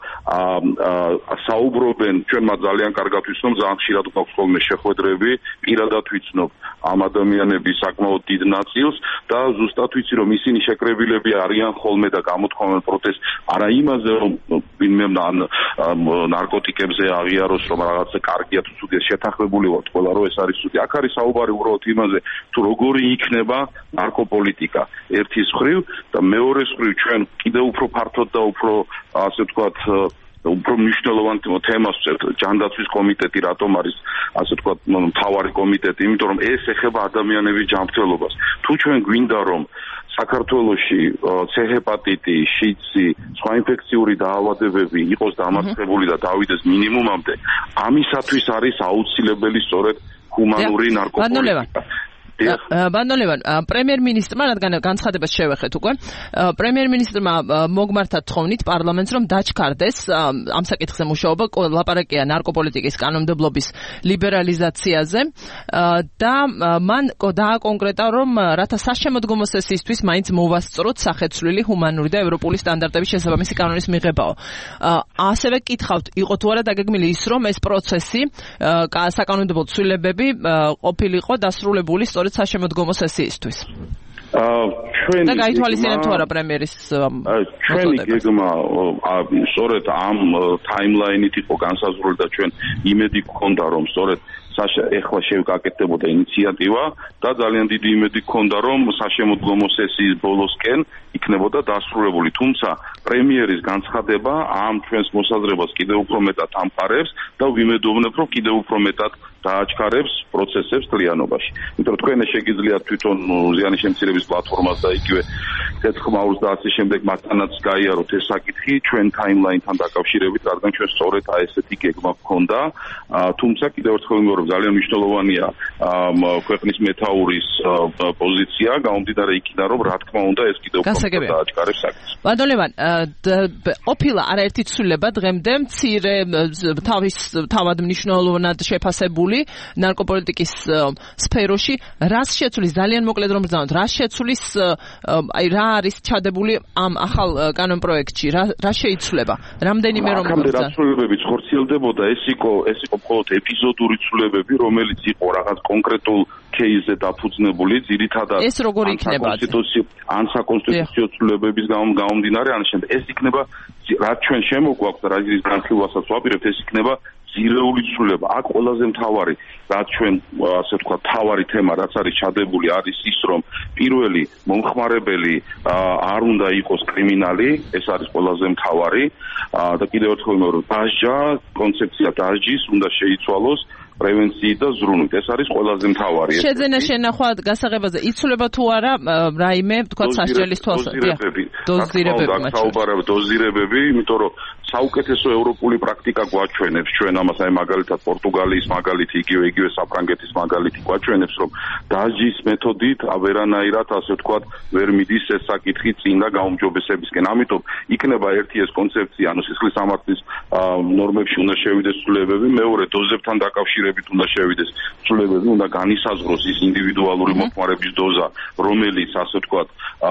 საუბრობენ, ჩვენ მათ ძალიან კარგად ვიცნობ, ძალიან ხშირად გვაქვს ხოლმე შეხვედრები, პირადად ვიცნობ ამ ადამიანების საკმაოდ დიდ ნაწილს და ზუსტად ვიცი, რომ ისინი შეკრებილები არიან ხოლმე და გამოთქვამენ პროტესტს არა იმაზე, რომ ვინმე ნარკოტიკებზე აღიაროს, რომ რაღაცა კარგია თუ ცუდია, შეთანხმებული ვართ ყველა, რომ ეს არის ცუდი. აქ არის საუბარი უბრალოდ იმაზე, თუ როგორი იქნება ნარკოპოლიტიკა ერთის მხრივ და მეორეს მხრივ ჩვენ კიდევ უფრო ფართოდ და უფრო, ასე ვთქვათ, უფრო მნიშვნელოვან თემას ვწერთ. ჯანდაცვის კომიტეტი რატომ არის, ასე ვთქვათ, მთავარი კომიტეტი, იმიტომ რომ ეს ეხება ადამიანების ჯანმრთელობას. თუ ჩვენ გვინდა რომ საქართველოში C-ჰეპატიტი, შიდსი, სხვა ინფექციური დაავადებები იყოს დამარცხებული და დავიდეს მინიმუმამდე, ამისათვის არის აუცილებელი სწორედ ჰუმანური ნარკოპოლიტიკა. ბატონო ლევან, პრემიერ-მინისტრმა, რადგან განცხადებას შევეხეთ უკვე, პრემიერ-მინისტრმა მოგმართა თხოვნით პარლამენტს, რომ დაჩქარდეს ამ საკითხზე მუშაობა, ლაპარაკია ნარკოპოლიტიკის კანონმდებლობის ლიბერალიზაციაზე და მან დააკონკრეტა, რომ რათა საშემოდგომო სესიისთვის მაინც მოვასწროთ სახეცვლილი ჰუმანური და ევროპული სტანდარტების შესაბამისი კანონის მიღებაო. ასევე კითხავთ, იყო თუ არა დაგეგმილი ის, რომ ეს პროცესი საკანონმდებლო ცვლილებები ყოფილიყო დასრულებული სწორედ საშემოდგომო სესიისთვის. და გაითვალისწინეთ თუ არა პრემიერის ჩვენი გეგმა სწორედ ამ ტაიმლაინით იყო განსაზღვრული და ჩვენ იმედი გქონდა რომ სწორედ ეხლა შევგაკეთებოდა ინიციატივა და ძალიან დიდი იმედი გქონდა რომ საშემოდგომო სესიის ბოლოსკენ იქნებოდა დასრულებული, თუმცა პრემიერის განცხადება ამ ჩვენს მოსაზრებას კიდევ უფრო მეტად ამყარებს და ვიმედოვნებ რომ კიდევ უფრო მეტად დააჩქარებს პროცესებს კრიანობაში. იმიტომ რომ თქვენ შეგიძლიათ თვითონ ზიანის შემცირების პლატფორმას და იგივე თეთრხმაურს და ასე შემდეგ მათთანაც გაიაროთ ეს საკითხი ჩვენ ტაიმლაინთან დაკავშირებით, რადგან ჩვენ სწორედ ესეთი გეგმა გქონდა, თუმცა კიდევ ერთხელ ვიმეორებ ძალიან მნიშვნელოვანია ქვეყნის მეთაურის პოზიცია, გამომდინარე იქიდან რომ რა თქმა უნდა ეს კიდევ უფრო დააჩქარებს საკითხს. ბატონო ლევან, ყოფილა არაერთი ცვლილება დღემდე მცირე თავის თავად მნიშვნელოვნად შეფასებული ნარკოპოლიტიკის სფეროში, რას შეცვლის ძალიან მოკლედ რომ ბრძანოთ, რას შეცვლის რა არის ჩადებული ამ ახალ კანონპროექტში, რა შეიცვლება, რამდენიმე რომ რა ცვლილებებიც ხორციელდებოდა, ეს იყო მხოლოდ ეპიზოდური ცვლილებები, რომელიც იყო რაღაც კონკრეტულ кейსზე დაფუძნებული, ძირითადად ეს როგორ იქნება ან საკონსტიტუციო ცვლილებების გამომდინარე, ან შემდეგ ეს იქნება რაც ჩვენ შემოგვაქვს და რაც განხილვასაც ვაპირებთ, ეს იქნება ძირეული ცვლილება. აქ ყველაზე მთავარი, რაც ჩვენ ასე ვთქვათ, მთავარი თემა, რაც არის ჩადებული, არის ის, რომ პირველი მომხმარებელი არ უნდა იყოს კრიმინალი, ეს არის ყველაზე მთავარი და კიდევ ერთხელ ვიმეორებ, დასჯა, კონცეფცია დასჯის უნდა შეიცვალოს პრევენციით და ზრუნვით. ეს არის ყველაზე მთავარი. შეძენა შენახვა გასაღებაზე იცვლება თუ არა რაიმე, თქვა სასჯელის თვალსაზრისით. დოზირებები, იმიტომ რომ საუკეთესო ევროპული პრაქტიკა გვაჩვენებს ჩვენ ამას, აი მაგალითად პორტუგალიის მაგალითი, იგივე საფრანგეთის მაგალითი გვაჩვენებს, რომ დასჯის მეთოდით ვერანაირად ასე ვთქვათ ვერ მიდის ეს საკითხი წინ და გაუმჯობესებისკენ. ამიტომ იქნება ერთი ეს კონცეფცია, ანუ სისხლის სამართლის ნორმებში უნდა შევიდეს ცვლილებები, მეორე დოზებთან დაკავშირებით უნდა შევიდეს ცვლილებები, უნდა განისაზღვროს ის ინდივიდუალური მოხმარების დოზა, რომელიც ასე ვთქვათ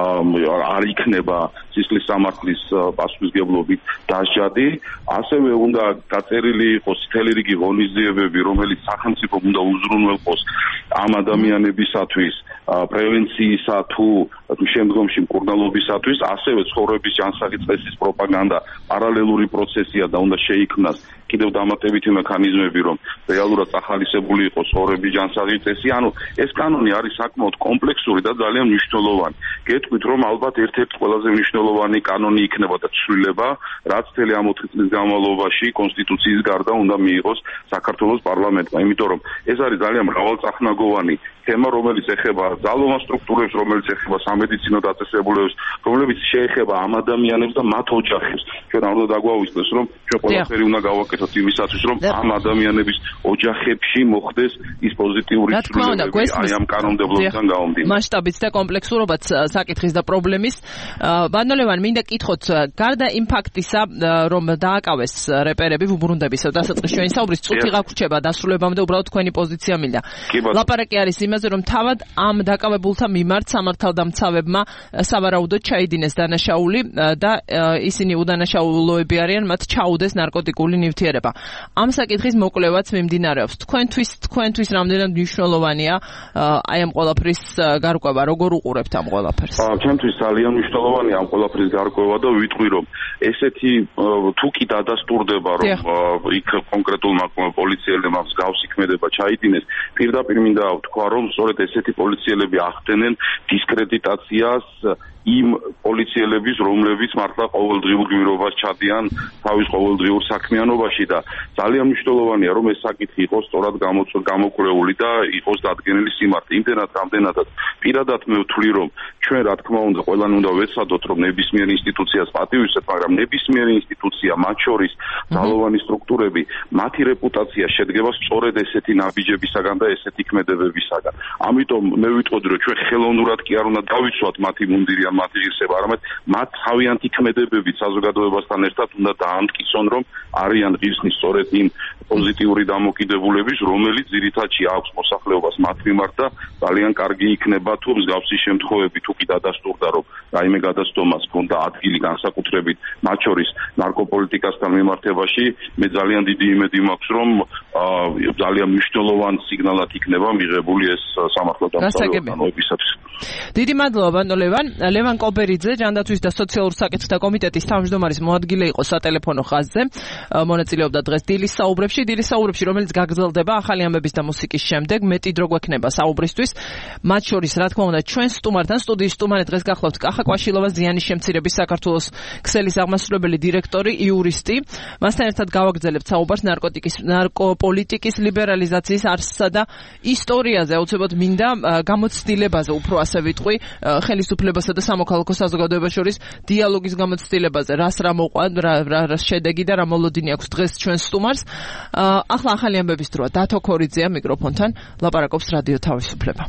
არ იქნება სისხლის სამართლის პასუხისმგებლობით დასჯადი, ასევე უნდა გაწერილი იყოს მთელი რიგი ღონისძიებები, რომელიც სახელმწიფომ უნდა უზრუნველყოს ამ ადამიანებისათვის პრევენციისა თუ შემდგომში მკურნალობისათვის, ასევე ცხოვრების ჯანსაღი წესის პროპაგანდა პარალელური პროცესია და უნდა შეიქმნას კიდევ დამატებითი მექანიზმები, რომ რეალურად ახალისებული იყოს ცხოვრების ჯანსაღი წესი. ანუ ეს კანონი არის საკმაოდ კომპლექსური და ძალიან მნიშვნელოვანი. გეტყვით, რომ ალბათ ერთ-ერთი ყველაზე მნიშვნელოვანი კანონი იქნება და ცვლილება, რაც მთელი ამ 4 წლის განმავლობაში კონსტიტუციის გარდა უნდა მიიღოს საქართველოს პარლამენტმა. იმიტომ რომ ეს არის ძალიან მრავალწახნაგოვანი თემა, რომელიც ეხება ძალოვან სტრუქტურებს, რომელიც ეხება სამედიცინო დაწესებულებებს, რომელიც შეეხება ამ ადამიანებს და მათ ოჯახებს. ჩვენ არ უნდა დაგვაუწყდეს, რომ ჩვენ ყველაფერი უნდა გავაკეთოთ იმისათვის, რომ ამ ადამიანების ოჯახებში მოხდეს ის პოზიტიური ცვლილებები აი ამ კანონმდებლობიდან გამომდინარე. მასშტაბიც და კომპლექსურობაც საკითხის და პრობლემის. ბატონო ლევან, მინდა კითხოთ, გარდა იმ ფაქტისა, რომ დააკავეს რეპერები ვუბრუნდებისა და დასაწყის ჩვენი საუბრის წუთი გაგვრჩება დასრულებამდე, უბრალოდ თქვენი პოზიცია მინდა. ლაპარაკი არის იმაზე, რომ თავად ამ დაკავებულთა მიმართ სამართალდამცავებმა სავარაუდოდ ჩაიდინეს დანაშაული და ისინი უდანაშაულოები არიან, მათ ჩაუდეს ნარკოტიკული ნივთიერება. ამ საკითხის მოკვლევაც მიმდინარეობს. თქვენთვის რამდენად მნიშვნელოვანია აი ამ ყველაფრის გარკვევა, როგორ უყურებთ ამ ყველაფერს? ჩემთვის ძალიან მნიშვნელოვანია ამ ყველაფრის გარკვევა და ვიტყვი, რომ ესეთი თუ კი დადასტურდება, რომ იქ კონკრეტულმა პოლიციელებმა მსგავსი ქმედება ჩაიდინეს, პირდაპირ მინდა ვთქვა, რომ სწორედ ესეთი პოლიციელები ახდენენ დისკრედიტაციას ინტერპრეტაციას იმ პოლიციელების, რომლებიც მართლა ყოველდღიურ გმირობას ჩადიან თავის ყოველდღიურ საქმიანობაში და ძალიან მნიშვნელოვანია, რომ ეს საკითხი იყოს სწორად გამოკვლეული და იყოს დადგენილი სიმართლე. იმდენად, რამდენადაც პირადად მე ვთვლი, რომ ჩვენ რა თქმა უნდა ყველანი უნდა ვეცადოთ, რომ ნებისმიერ ინსტიტუციას პატივისცემთ, მაგრამ ნებისმიერი ინსტიტუცია, მათ შორის ძალოვანი სტრუქტურები, მათი რეპუტაცია შედგება სწორედ ესეთი ნაბიჯებისაგან და ესეთი ქმედებებისაგან. ამიტომ მე ვიტყოდი, რომ ჩვენ ხელოვნურად კი არ უნდა დავიცვათ მათი მუნდირი ან მათი ღირსება, არამედ მათ თავიანთი ქმედებებით საზოგადოებასთან ერთად უნდა დაამტკიცონ, რომ არიან ღირსნის სწორედ იმ პოზიტიური დამოკიდებულების, რომელიც ძირითადში აქვს მოსახლეობას მათ მიმართ და ძალიან კარგი იქნება თუ მსგავსი შემთხვევები თუ კი დადასტურდა, რომ რაიმე გადაცდომას ჰქონდა ადგილი განსაკუთრებით მათ შორის ნარკოპოლიტიკასთან მიმართებაში, მე ძალიან დიდი იმედი მაქვს, რომ ძალიან მნიშვნელოვანი სიგნალად იქნება მიღებული ეს სამართლო დამცავებისათვის. დიდი მადლობა ბატონო ლევან კობერიძე, ჯანდაცვის და სოციალურ საკითხთა კომიტეტის თავმჯდომარის მოადგილე იყო სატელეფონო ხაზზე. მონაწილეობდა დღეს დილის საუბრებში, რომელიც გაგრძელდება ახალი ამბების და მუსიკის შემდეგ. მეტი დრო გვექნება საუბრისთვის. მათ შორის, რა თქმა უნდა, ჩვენ სტუმართან სტუდიის სტუმარი დღეს გახლავთ კახა კვაშილოვა, ზიანის შემცირების საქართველოს ქსელის აღმასრულებელი დირექტორი, იურისტი. მასთან ერთად გავაგრძელებთ საუბარს ნარკოპოლიტიკის ლიბერალიზაციის არსსა და ისტორიაზე, აუცილებლად მინდა გამოცდილებაზე, უფრო ასე ვიტყვი, ხელისუფლებასა და სამოქალაქო საზოგადოებას შორის დიალოგის გამოცდილებაზე, რა მოყვა, რა შედეგი და რა მოლოდინი აქვს დღეს ჩვენ სტუმარს. ახლა ახალი ამბების დროა. დათო ქორიძეა მიკროფონთან, ლაპარაკობს რადიო თავისუფლება.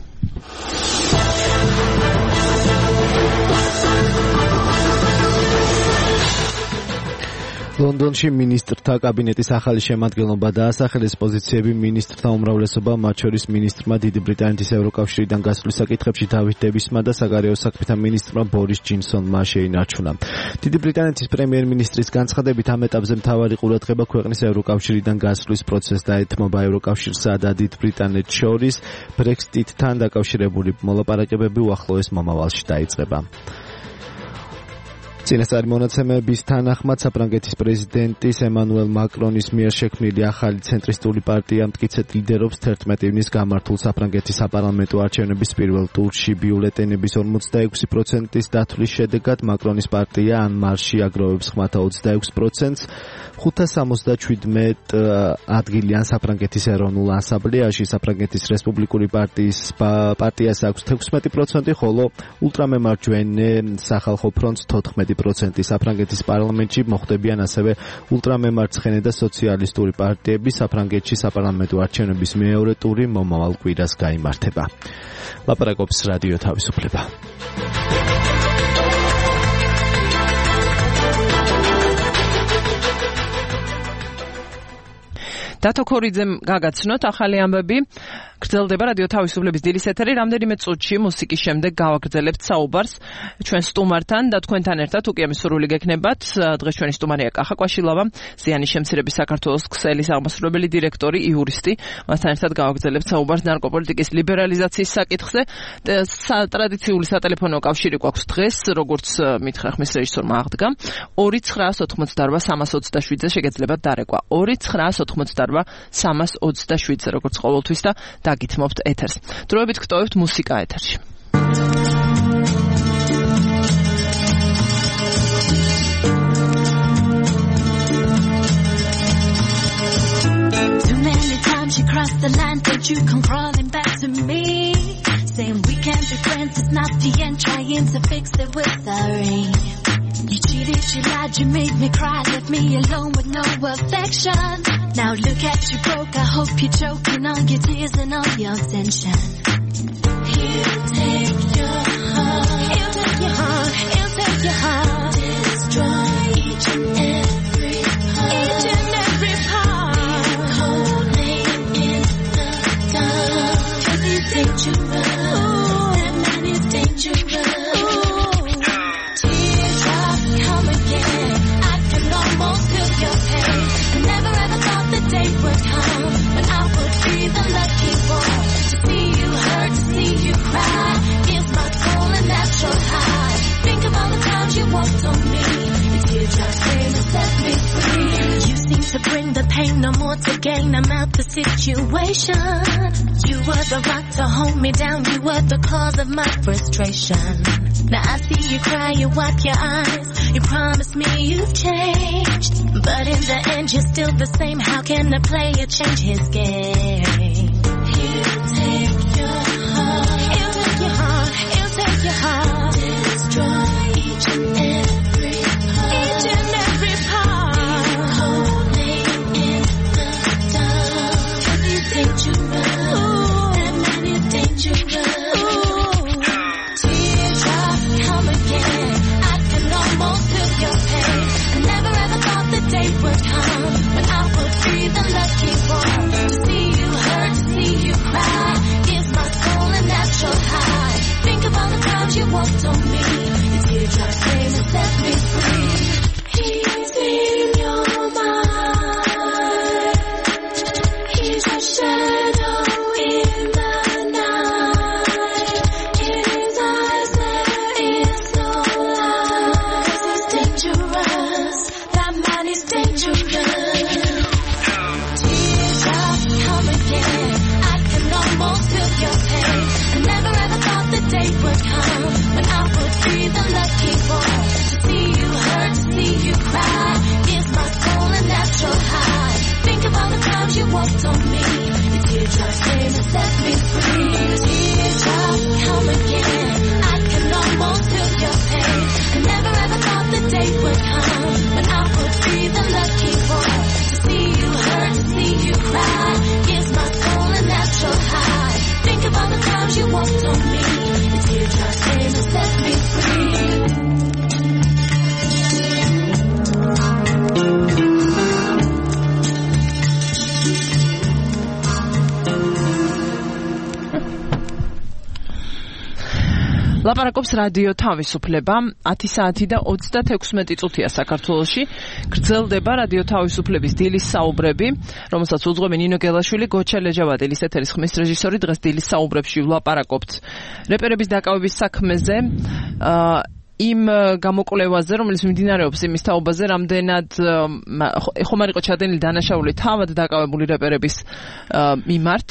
ლონდონში მინისტრთა კაბინეტის ახალი შემადგენლობა დაასახელეს პოზიციები მინისტრთა უმრავლესობა, მათ შორის მინისტრმა დიდი ბრიტანეთის ევროკავშირიდან გასვლის საკითხებში დავით დევისმა და საგარეო საქმეთა მინისტრმა ბორის ჯონსონმა შეინარჩუნა. დიდი ბრიტანეთის პრემიერ-მინისტრის განცხადებით ამ ეტაპზე მთავარი ყურადღება ქვეყნის ევროკავშირიდან გასვლის პროცესს დაეთმობა ევროკავშირსა და დიდ ბრიტანეთს შორის ბრექსიტთან დაკავშირებული მოლაპარაკებები უახლოეს მომავალში დაიწყება. წინასწარი მონაცემების თანახმად საფრანგეთის პრეზიდენტის ემანუელ მაკრონის მიერ შექმნილი ახალი ცენტრისტული პარტია მტკიცედ ლიდერობს 11 ივნის გამართულ საფრანგეთის საპარლამენტო არჩევნების პირველ ტურში. ბიულეტენების 46%-ის დათვლის შედეგად მაკრონის პარტია ან მარში აგროვებს ხმათა 26%-ს. 577 ადგილიან საფრანგეთის ეროვნულ ასამბლეაში საფრანგეთის რესპუბლიკური პარტიას აქვს 16%, ხოლო ულტრამემარჯვენე სახალხო ფრონტს 14%. საფრანგეთის პარლამენტში მოხდებიან ასევე ულტრამემარცხენე და სოციალისტური პარტიები. საფრანგეთში საპარლამენტო არჩევნების მეორე ტური მომავალ კვირას გაიმართება. ლაპარაკობს რადიო თავისუფლება. დათო ქორიძემ გაგაცნოთ ახალი ამბები. გრძელდება რადიო თავისუფლების დილის ეთერი. რამდენიმე წუთში მუსიკის შემდეგ გავაგრძელებთ საუბარს ჩვენ სტუმართან და თქვენთან ერთად უკვე მსურვილი გექნებათ. დღეს ჩვენი სტუმარია კახა კვაშილოვა, ზიანის შემცირების საქართველოს ქსელის აღმასრულებელი დირექტორი, იურისტი. მასთან ერთად გავაგრძელებთ საუბარს ნარკოპოლიტიკის ლიბერალიზაციის საკითხზე. ტრადიციული სატელეფონო კავშირი გვაქვს დღეს, როგორც მითხრა ხმის რეჟისორმა აღდგა. 2988-327-ზე შეგეძლებათ დარეკვა. 2988-327-ზე, როგორც ყოველთვის და დაგითმობთ ეთერს. დროებით გტოვებთ მუსიკა ეთერში. Too many times you crossed the line, but you come crawling back to me, saying we can't be friends, it's not the end, trying to fix it with the rain. You cheated, you lied, you made me cry, left me alone with no affection. Now look at you broke, I hope you're choking on your tears and all your tension. He'll take your heart, he'll take your heart, he'll take your heart, destroy each and every part, each and every part. Cold laying in the dark, 'cause he's dangerous, that man is dangerous. Day would come when I would be the lucky one to see you hurt, to see you cry. Is my goal and that's your high. Think of all the times you won't gain, I'm out the situation. You were the rock to hold me down, you were the cause of my frustration. Now I see you cry, you wipe your eyes, you promise me you've changed, but in the end you're still the same. How can a player change his game? He'll take your heart, he'll take your heart, he'll take your heart, destroy each and every part, each and every part, holding in the dark, 'cause he's dangerous, that man is dangerous. Teardrops come again, I can almost feel your pain. I never ever thought the day would come when I would be the lucky one, to see you hurt, to see you cry, gives my soul a natural high. Think of all the times you walked on me, your teardrops came and set me free. He's in your mind, he's your shadow in the night, in his eyes there is no light. 'Cause he's dangerous, that man is dangerous. Teardrops come again, I can almost feel your pain. I never ever thought the day would come when I would be the lucky one, to see you hurt, to see you cry, gives my soul a natural high. Think of all the times you walked on me, your teardrops came and set me free. Teardrops come again, I can almost feel your pain. I never ever thought the day would come when I would be the lucky one, to see you hurt, to see you cry, gives my soul a natural high. Think of all the times you walked on me, your teardrops came and set me free. ლაპარაკობს რადიო თავისუფლება. 10 საათი და 36 წუთია საქართველოში. გრძელდება რადიო თავისუფლების დილის საუბრები, რომელსაც უძღვები ნინო გელაშვილი, გოჩა ლეჯავადილის ეთერის ხმის რეჟისორი. დღეს დილის საუბრებში ვლაპარაკობთ რეპერების დაკავების საქმეზე, იმ გამოკვლევაზე, რომელიც მიმდინარეობს იმის თაობაზე, რამდენად ხომ არ იყო ჩადენილი დანაშაული თავად დაკავებული რეპერების მიმართ,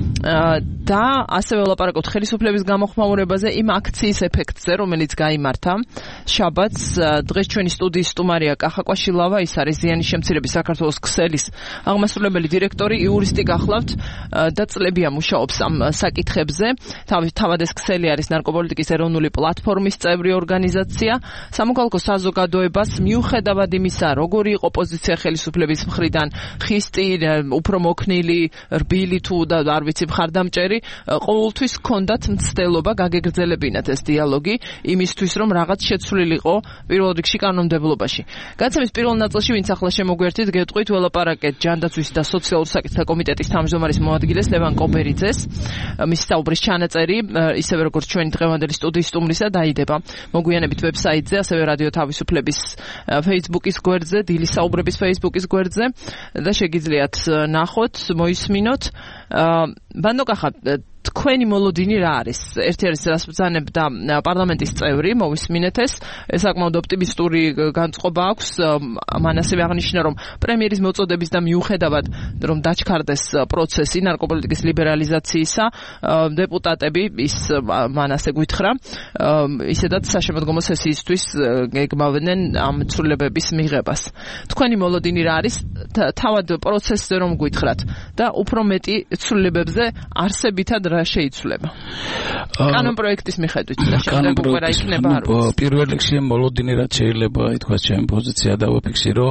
და ასევე ვლაპარაკობთ ხელისუფლების გამოხმაურებაზე, იმ აქციის ეფექტზე, რომელიც გაიმართა შაბათს. დღეს ჩვენი სტუდიის სტუმარია კახა კვაშილავა, ის არის ზიანის შემცირების საქართველოს ქსელის აღმასრულებელი დირექტორი, იურისტი გახლავთ და წლებია მუშაობს ამ საკითხებზე. თავად ეს ქსელი არის ნარკოპოლიტიკის ეროვნული პლატფორმის წევრი ორგანიზაცია. სამოქალაქო საზოგადოებას მიუხედავად იმისა, როგორი იყო პოზიცია ხელისუფლების მხრიდან, ხისტი, უფრო მოქნილი, რბილი თუ და არ ვიცი მხარდამჭერი, ყოველთვის ჰქონდათ მცდელობა გაგეგრძელებინათ ეს დიალოგი იმისთვის, რომ რაღაც შეცვლილიყო პირველ რიგში კანონმდებლობაში. განაცემის პირველ ნაწილში, ვინც ახლა შემოგვერთით, გეტყვით ველაპარაკეთ ჯანდაცვის და სოციალურ საკითხთა კომიტეტის თავმჯდომარის მოადგილეს ლევან კობერიძეს. მისი საუბრის ჩანაწერი, ისევე როგორც ჩვენი დღევანდელი სტუდიის სტუმრისა, დაიდება მოგვიანებით ვებსაიტზე, ასევე რადიო თავისუფლების Facebook-ის გვერდზე, დილის საუბრების Facebook-ის გვერდზე და შეგიძლიათ ნახოთ, მოისმინოთ. ბანდო კახა, თქვენი მოლოდინი რა არის? ერთი არის რას ბრძანებდა პარლამენტის წევრი, მოვისმინეთ ეს საკმაოდ ოპტიმისტური განწყობა აქვს. მან ასევე აღნიშნა, რომ პრემიერის მოწოდების და მიუხედავად, რომ დაჩქარდეს პროცესი ნარკოპოლიტიკის ლიბერალიზაციისა, დეპუტატები მან ასე გვითხრა, ისედაც საშემოდგომო სესიისთვის გეგმავდნენ ამ ცვლილებების მიღებას. თქვენი მოლოდინი რა არის? თავად პროცესზე რომ გვითხრათ და უფრო მეტი ცვლილებებზე არსებითად რა შეიცვლება? კანონ პროექტის მიხედვით და შემდეგ უკვე რა იქნება არ ვიცი. პირველ რიგში მოლოდინი რაც შეიძლება ითქვას ჩემი პოზიცია დავაფიქსირო,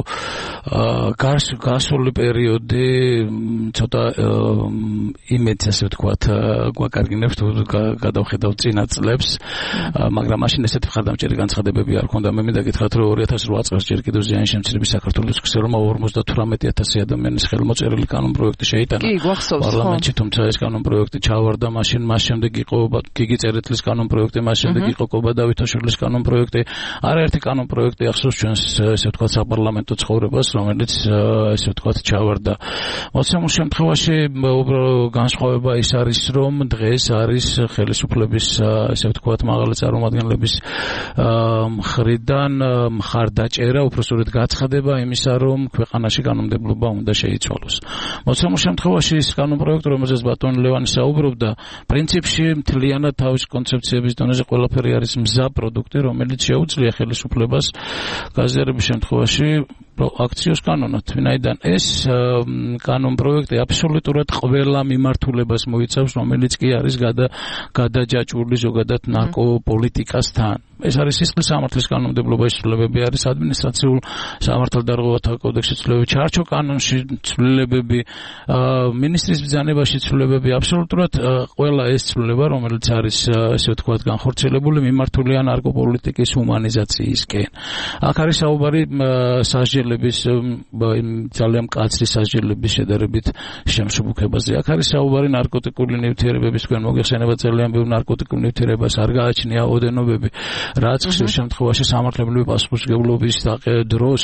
გასული პერიოდი ცოტა იმედს ასე ვთქვათ გვაკარგინებს თუ გადავხედავ წინა წლებს, მაგრამ მაშინ ესეთი მხარდამჭერი განცხადებები არ ქონდა. მე მინდა გითხრათ, რომ 2008 წელს ჯერ კიდევ ზიანის შემცირების საქართველოს ქსელმა 58,000 ადამიანის ხელმოწერილი კანონ პროექტი შეიტანა პარლამენტში, თუმცა ეს კანონ პროექტი ჩავარდა მუშაობდა მაშინ მას შემდეგ იყო გიგი წერეთლის კანონპროექტი მას შემდეგ იყო კობა დავითაშვილის კანონპროექტი არაერთი კანონპროექტი ახსოვს ჩვენს ესე ვთქვათ საპარლამენტო ცხოვრებას რომელიც ესე ვთქვათ ჩავარდა მოცემულ შემთხვევაში განსხვავება ის არის რომ დღეს არის ხელისუფლების ესე ვთქვათ მაღალი წარმომადგენლების მხრიდან მხარდაჭერა უпроსტოდ გაცხადება იმისა რომ ქვეყანაში კანონმდებლობა უნდა შეიცვალოს მოცემულ შემთხვევაში ის კანონპროექტი რომელზეც ბატონი ლევანი საუბრობდა პრინციპში მთლიანად თავის კონცეფციების დონეზე ყველაფერი არის მზა პროდუქტი რომელიც შეუძლია ხელისუფლებას გაზიარების შემთხვევაში აქციოს კანონად ვინაიდან ეს კანონპროექტი აბსოლუტურად ყველა მიმართულებას მოიცავს რომელიც კი არის გადაჯაჭვული ზოგადად ნარკოპოლიტიკასთან ეს არის სისხლის სამართლის კანონმდებლობის ცვლილებები არის ადმინისტრაციულ სამართალდარღვევათა კოდექსის ცვლილებები ჩარჩო კანონში ცვლილებები მინისტრის ბრძანებაში ცვლილებები აბსოლუტურად ყველა ეს ცვლილება რომელიც არის ესე ვთქვათ განხორციელებული მიმართულია ნარკოპოლიტიკის ჰუმანიზაციისკენ აქ არის საუბარი სასჯელების ძალიან მკაცრი სასჯელების შედარებით შემსუბუქებაზე აქ არის საუბარი ნარკოტიკული ნივთიერებების თქვენ მოგეხსენება ძალიან ბევრ ნარკოტიკულ ნივთიერებას არ გააჩნია ოდენობები რაც ხშირ შემთხვევაში სამართლებრივი პასუხისმგებლობის დროს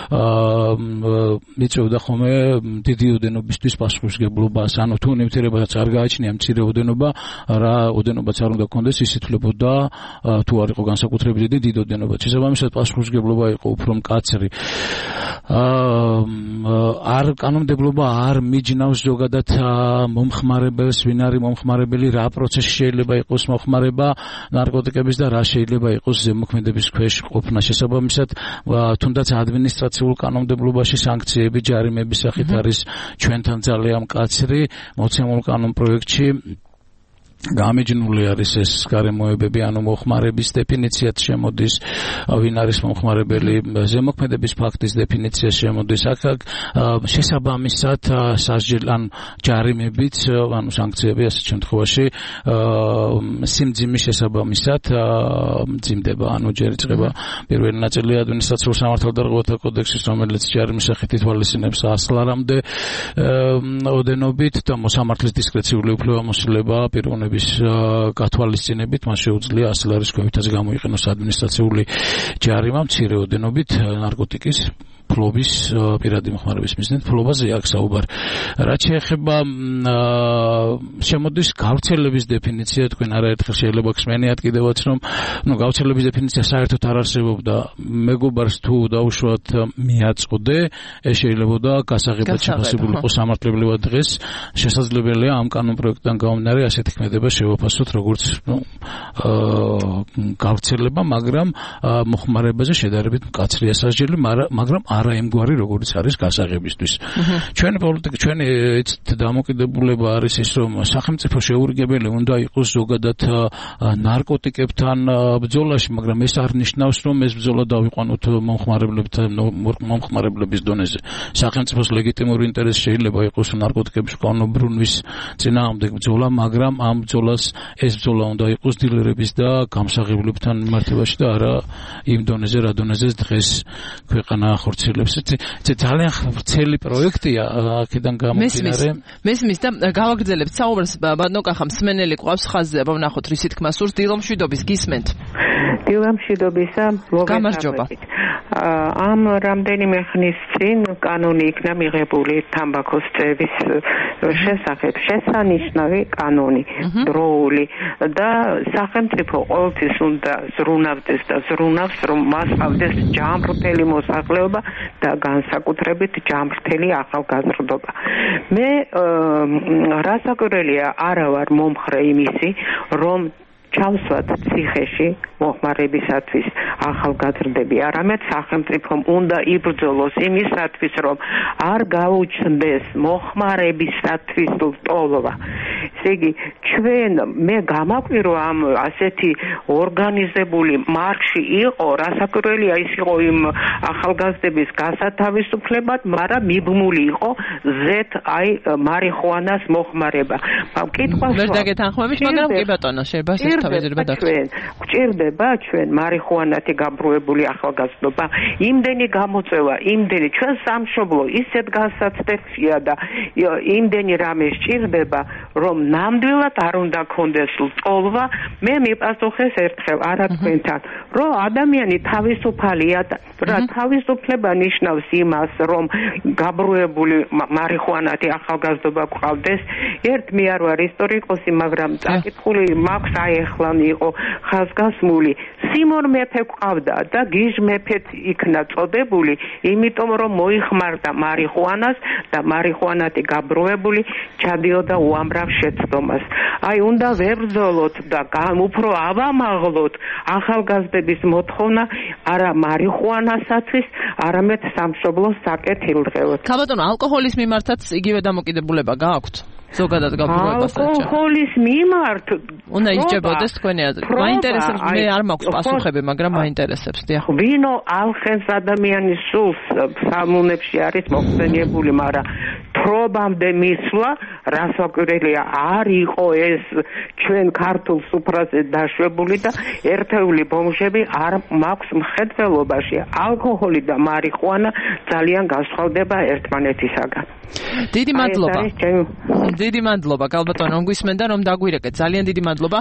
მიწევდა ხოლმე დიდი ოდენობისთვის პასუხისმგებლობას ანუ თუ ნივთიერებაც არ გააჩნია მცირე ოდენობა რა ოდენობაც არ უნდა კონდეს ის ითვლებოდა თუ არ იყო განსაკუთრებით დიდი ოდენობა შესაბამისად პასუხისმგებლობა იყო უფრო მკაცრი არ კანონმდებლობა არ მიჯნავს ზოგადად მომხმარებელს ვინ არის მომხმარებელი რა პროცესში შეიძლება იყოს მომხმარება ნარკოტიკების და რა შეიძლება იყოს ზემოქმედების ქვეშ ყოფნა შესაბამისად თუნდაც ადმინისტრაციულ კანონმდებლობაში სანქციები ჯარიმების სახით არის ჩვენთან ძალიან მკაცრი მოცემულ კანონპროექტში გამიჯნული არის ეს გარემოებები ანუ მოხმარების დეფინიციაც შემოდის ვინ არის მომხმარებელი ზემოქმედების ფაქტის დეფინიცია შემოდის აქ შესაბამისად სასჯელან ჯარიმებიც ანუ სანქციები ასეთ შემთხვევაში სიმძიმის შესაბამისად მძიმდება ანუ ჯერ იწყება პირველი ნაწილი ადმინისტრაციულ სამართალდარღვევათა კოდექსის რომელიც ჯარიმის სახით ითვალისწინებს 100 ლარამდე ოდენობით და მოსამართლის დისკრეციული უფლებამოსილება პიროვნების გათვალისწინებით მას შეუძლია 100 ლარის ქვევითაც გამოიყენოს ადმინისტრაციული ჯარიმა მცირე ოდენობით ნარკოტიკის ფლობის პირადი მოხმარების მიზნით ფლობაზე აქ საუბარი. რაც შეეხება შემოდის გავრცელების დეფინიცია თქვენ არაერთხელ შეიძლება ხსმენიათ კიდევაც რომ გავრცელების დეფინიცია საერთოდ არ არსებობდა მეგობარს თუ დაუშვათ მიაწოდე ეს შეიძლებოდა გასაღებად შეფასებული იყო სამართლებრივად დღეს შესაძლებელია ამ კანონპროექტიდან გამომდინარე ასეთი ქმედება შევაფასოთ როგორც გავრცელება მაგრამ მოხმარებაზე შედარებით მკაცრია სასჯელი მაგრამ არა იმგვარი როგორც არის გასაღებისთვის. ჩვენი პოლიტიკა ჩვენი დამოკიდებულება არის ის რომ სახელმწიფო შეურიგებელი უნდა იყოს ზოგადად ნარკოტიკებთან ბრძოლაში, მაგრამ ეს არ ნიშნავს რომ ეს ბრძოლა დავიყვანოთ მომხმარებლების დონეზე. სახელმწიფოს ლეგიტიმური ინტერესი შეიძლება იყოს ნარკოტიკების კანონბრუნვის წინააღმდეგ ბრძოლა, მაგრამ ამ ბრძოლას ეს ბრძოლა უნდა იყოს დილერების და გამსაღებლებთან მიმართებაში და არა იმ დონეზე, რა დონეზეც დღეს ქვეყანა ახორციელებს. ძალიან ვრცელი პროექტია აქედან გამომდინარე. მესმის და გავაგრძელებთ საუბარს ბატონო კახა მსმენელი ყავს ხაზზე, აბა ვნახოთ რისი თქმა სურს დილომშვიდობის გისმენთ. დილომშვიდობისა გამარჯობა. ამ რამდენიმე ხნის წინ კანონი იქნა მიღებული თამბაქოს წევის შესახებ შესანიშნავი კანონი დროული და სახელმწიფო ყოველთვის უნდა ზრუნავდეს და ზრუნავს რომ მას ჰყავდეს ჯანმრთელი მოსახლეობა და განსაკუთრებით ჯანმრთელი ახალგაზრდობა. მე რასაკვირველია არა ვარ მომხრე იმისი რომ ჩავსვათ ციხეში მოხმარებისათვის ახალგაზრდები, არამედ სახელმწიფომ უნდა იბრძოლოს იმისათვის, რომ არ გაუჩნდეს მოხმარებისათვის ლტოლვა. ესე იგი, მე გამაკვირო ამ ასეთი ორგანიზებული მარში იყო, რასაკვირველია ის იყო იმ ახალგაზრდების გასათავისუფლებად, მაგრამ მიბმული იყო მარიხუანას მოხმარება. ვერ დაგეთანხმებით, მაგრამ კი ბატონო, შეიძლება გვჭირდება ჩვენ მარიხუანათი გაბრუებული ახალგაზრდობა, იმდენი გამოწვევა, იმდენი ჩვენ სამშობლო ისეთ განსაცდელია და იმდენი რამე სჭირდება, რომ ნამდვილად არ უნდა კონდეს ლტოლვა. მე მიპასუხეს ერთხელ არა თქვენთან, რომ ადამიანი თავისუფალია და თავისუფლება ნიშნავს იმას, რომ გაბრუებული მარიხუანათი ახალგაზრდობა გვყავდეს. მე არ ვარ ისტორიკოსი, მაგრამ წაკითხული მაქვს აეხლანი იყო ხაზგასმული. სიმონ მეფე გვყავდა და გიჟ მეფეც იქნა წოდებული, იმიტომ რომ მოიხმარდა მარიხუანას და მარიხუანათი გაბრუებული ჩადიოდა უამრავ შეცდომას. უნდა ვებრძოლოთ და უფრო ავამაღლოთ ახალგაზრდების მოთხოვნა არა მარიხუანასათვის, არამედ სამშობლოს საკეთილდღეოდ. ქაბატონო, ალკოჰოლის მიმართაც იგივე დამოკიდებულება გააქვთ? ზოგადად გაბრუებას ალკოჰოლის მიმართ უნდა ისჯებოდეს თქვენი აზრით. მაინტერესებს, მე არ მაქვს პასუხები, მაგრამ მაინტერესებს. დიახ. ვინო ალხენს ადამიანის სულს სამუნებში არის მოხსენიებული, მაგრამ თრობამდე მისვლა, რასაკვირველია, არ იყო ეს ჩვენ ქართულ სუფრაზე დაშვებული და ერთეული ბომჟები არ მაქვს მხედველობაში. αλკოჰოლი და მარიხუანა ძალიან განსხვავდება ერთმანეთისაგან. დიდი მადლობა. დიდი მადლობა, ქალბატონო, გვისმენდა რომ დაგვირეკეთ. ძალიან დიდი მადლობა.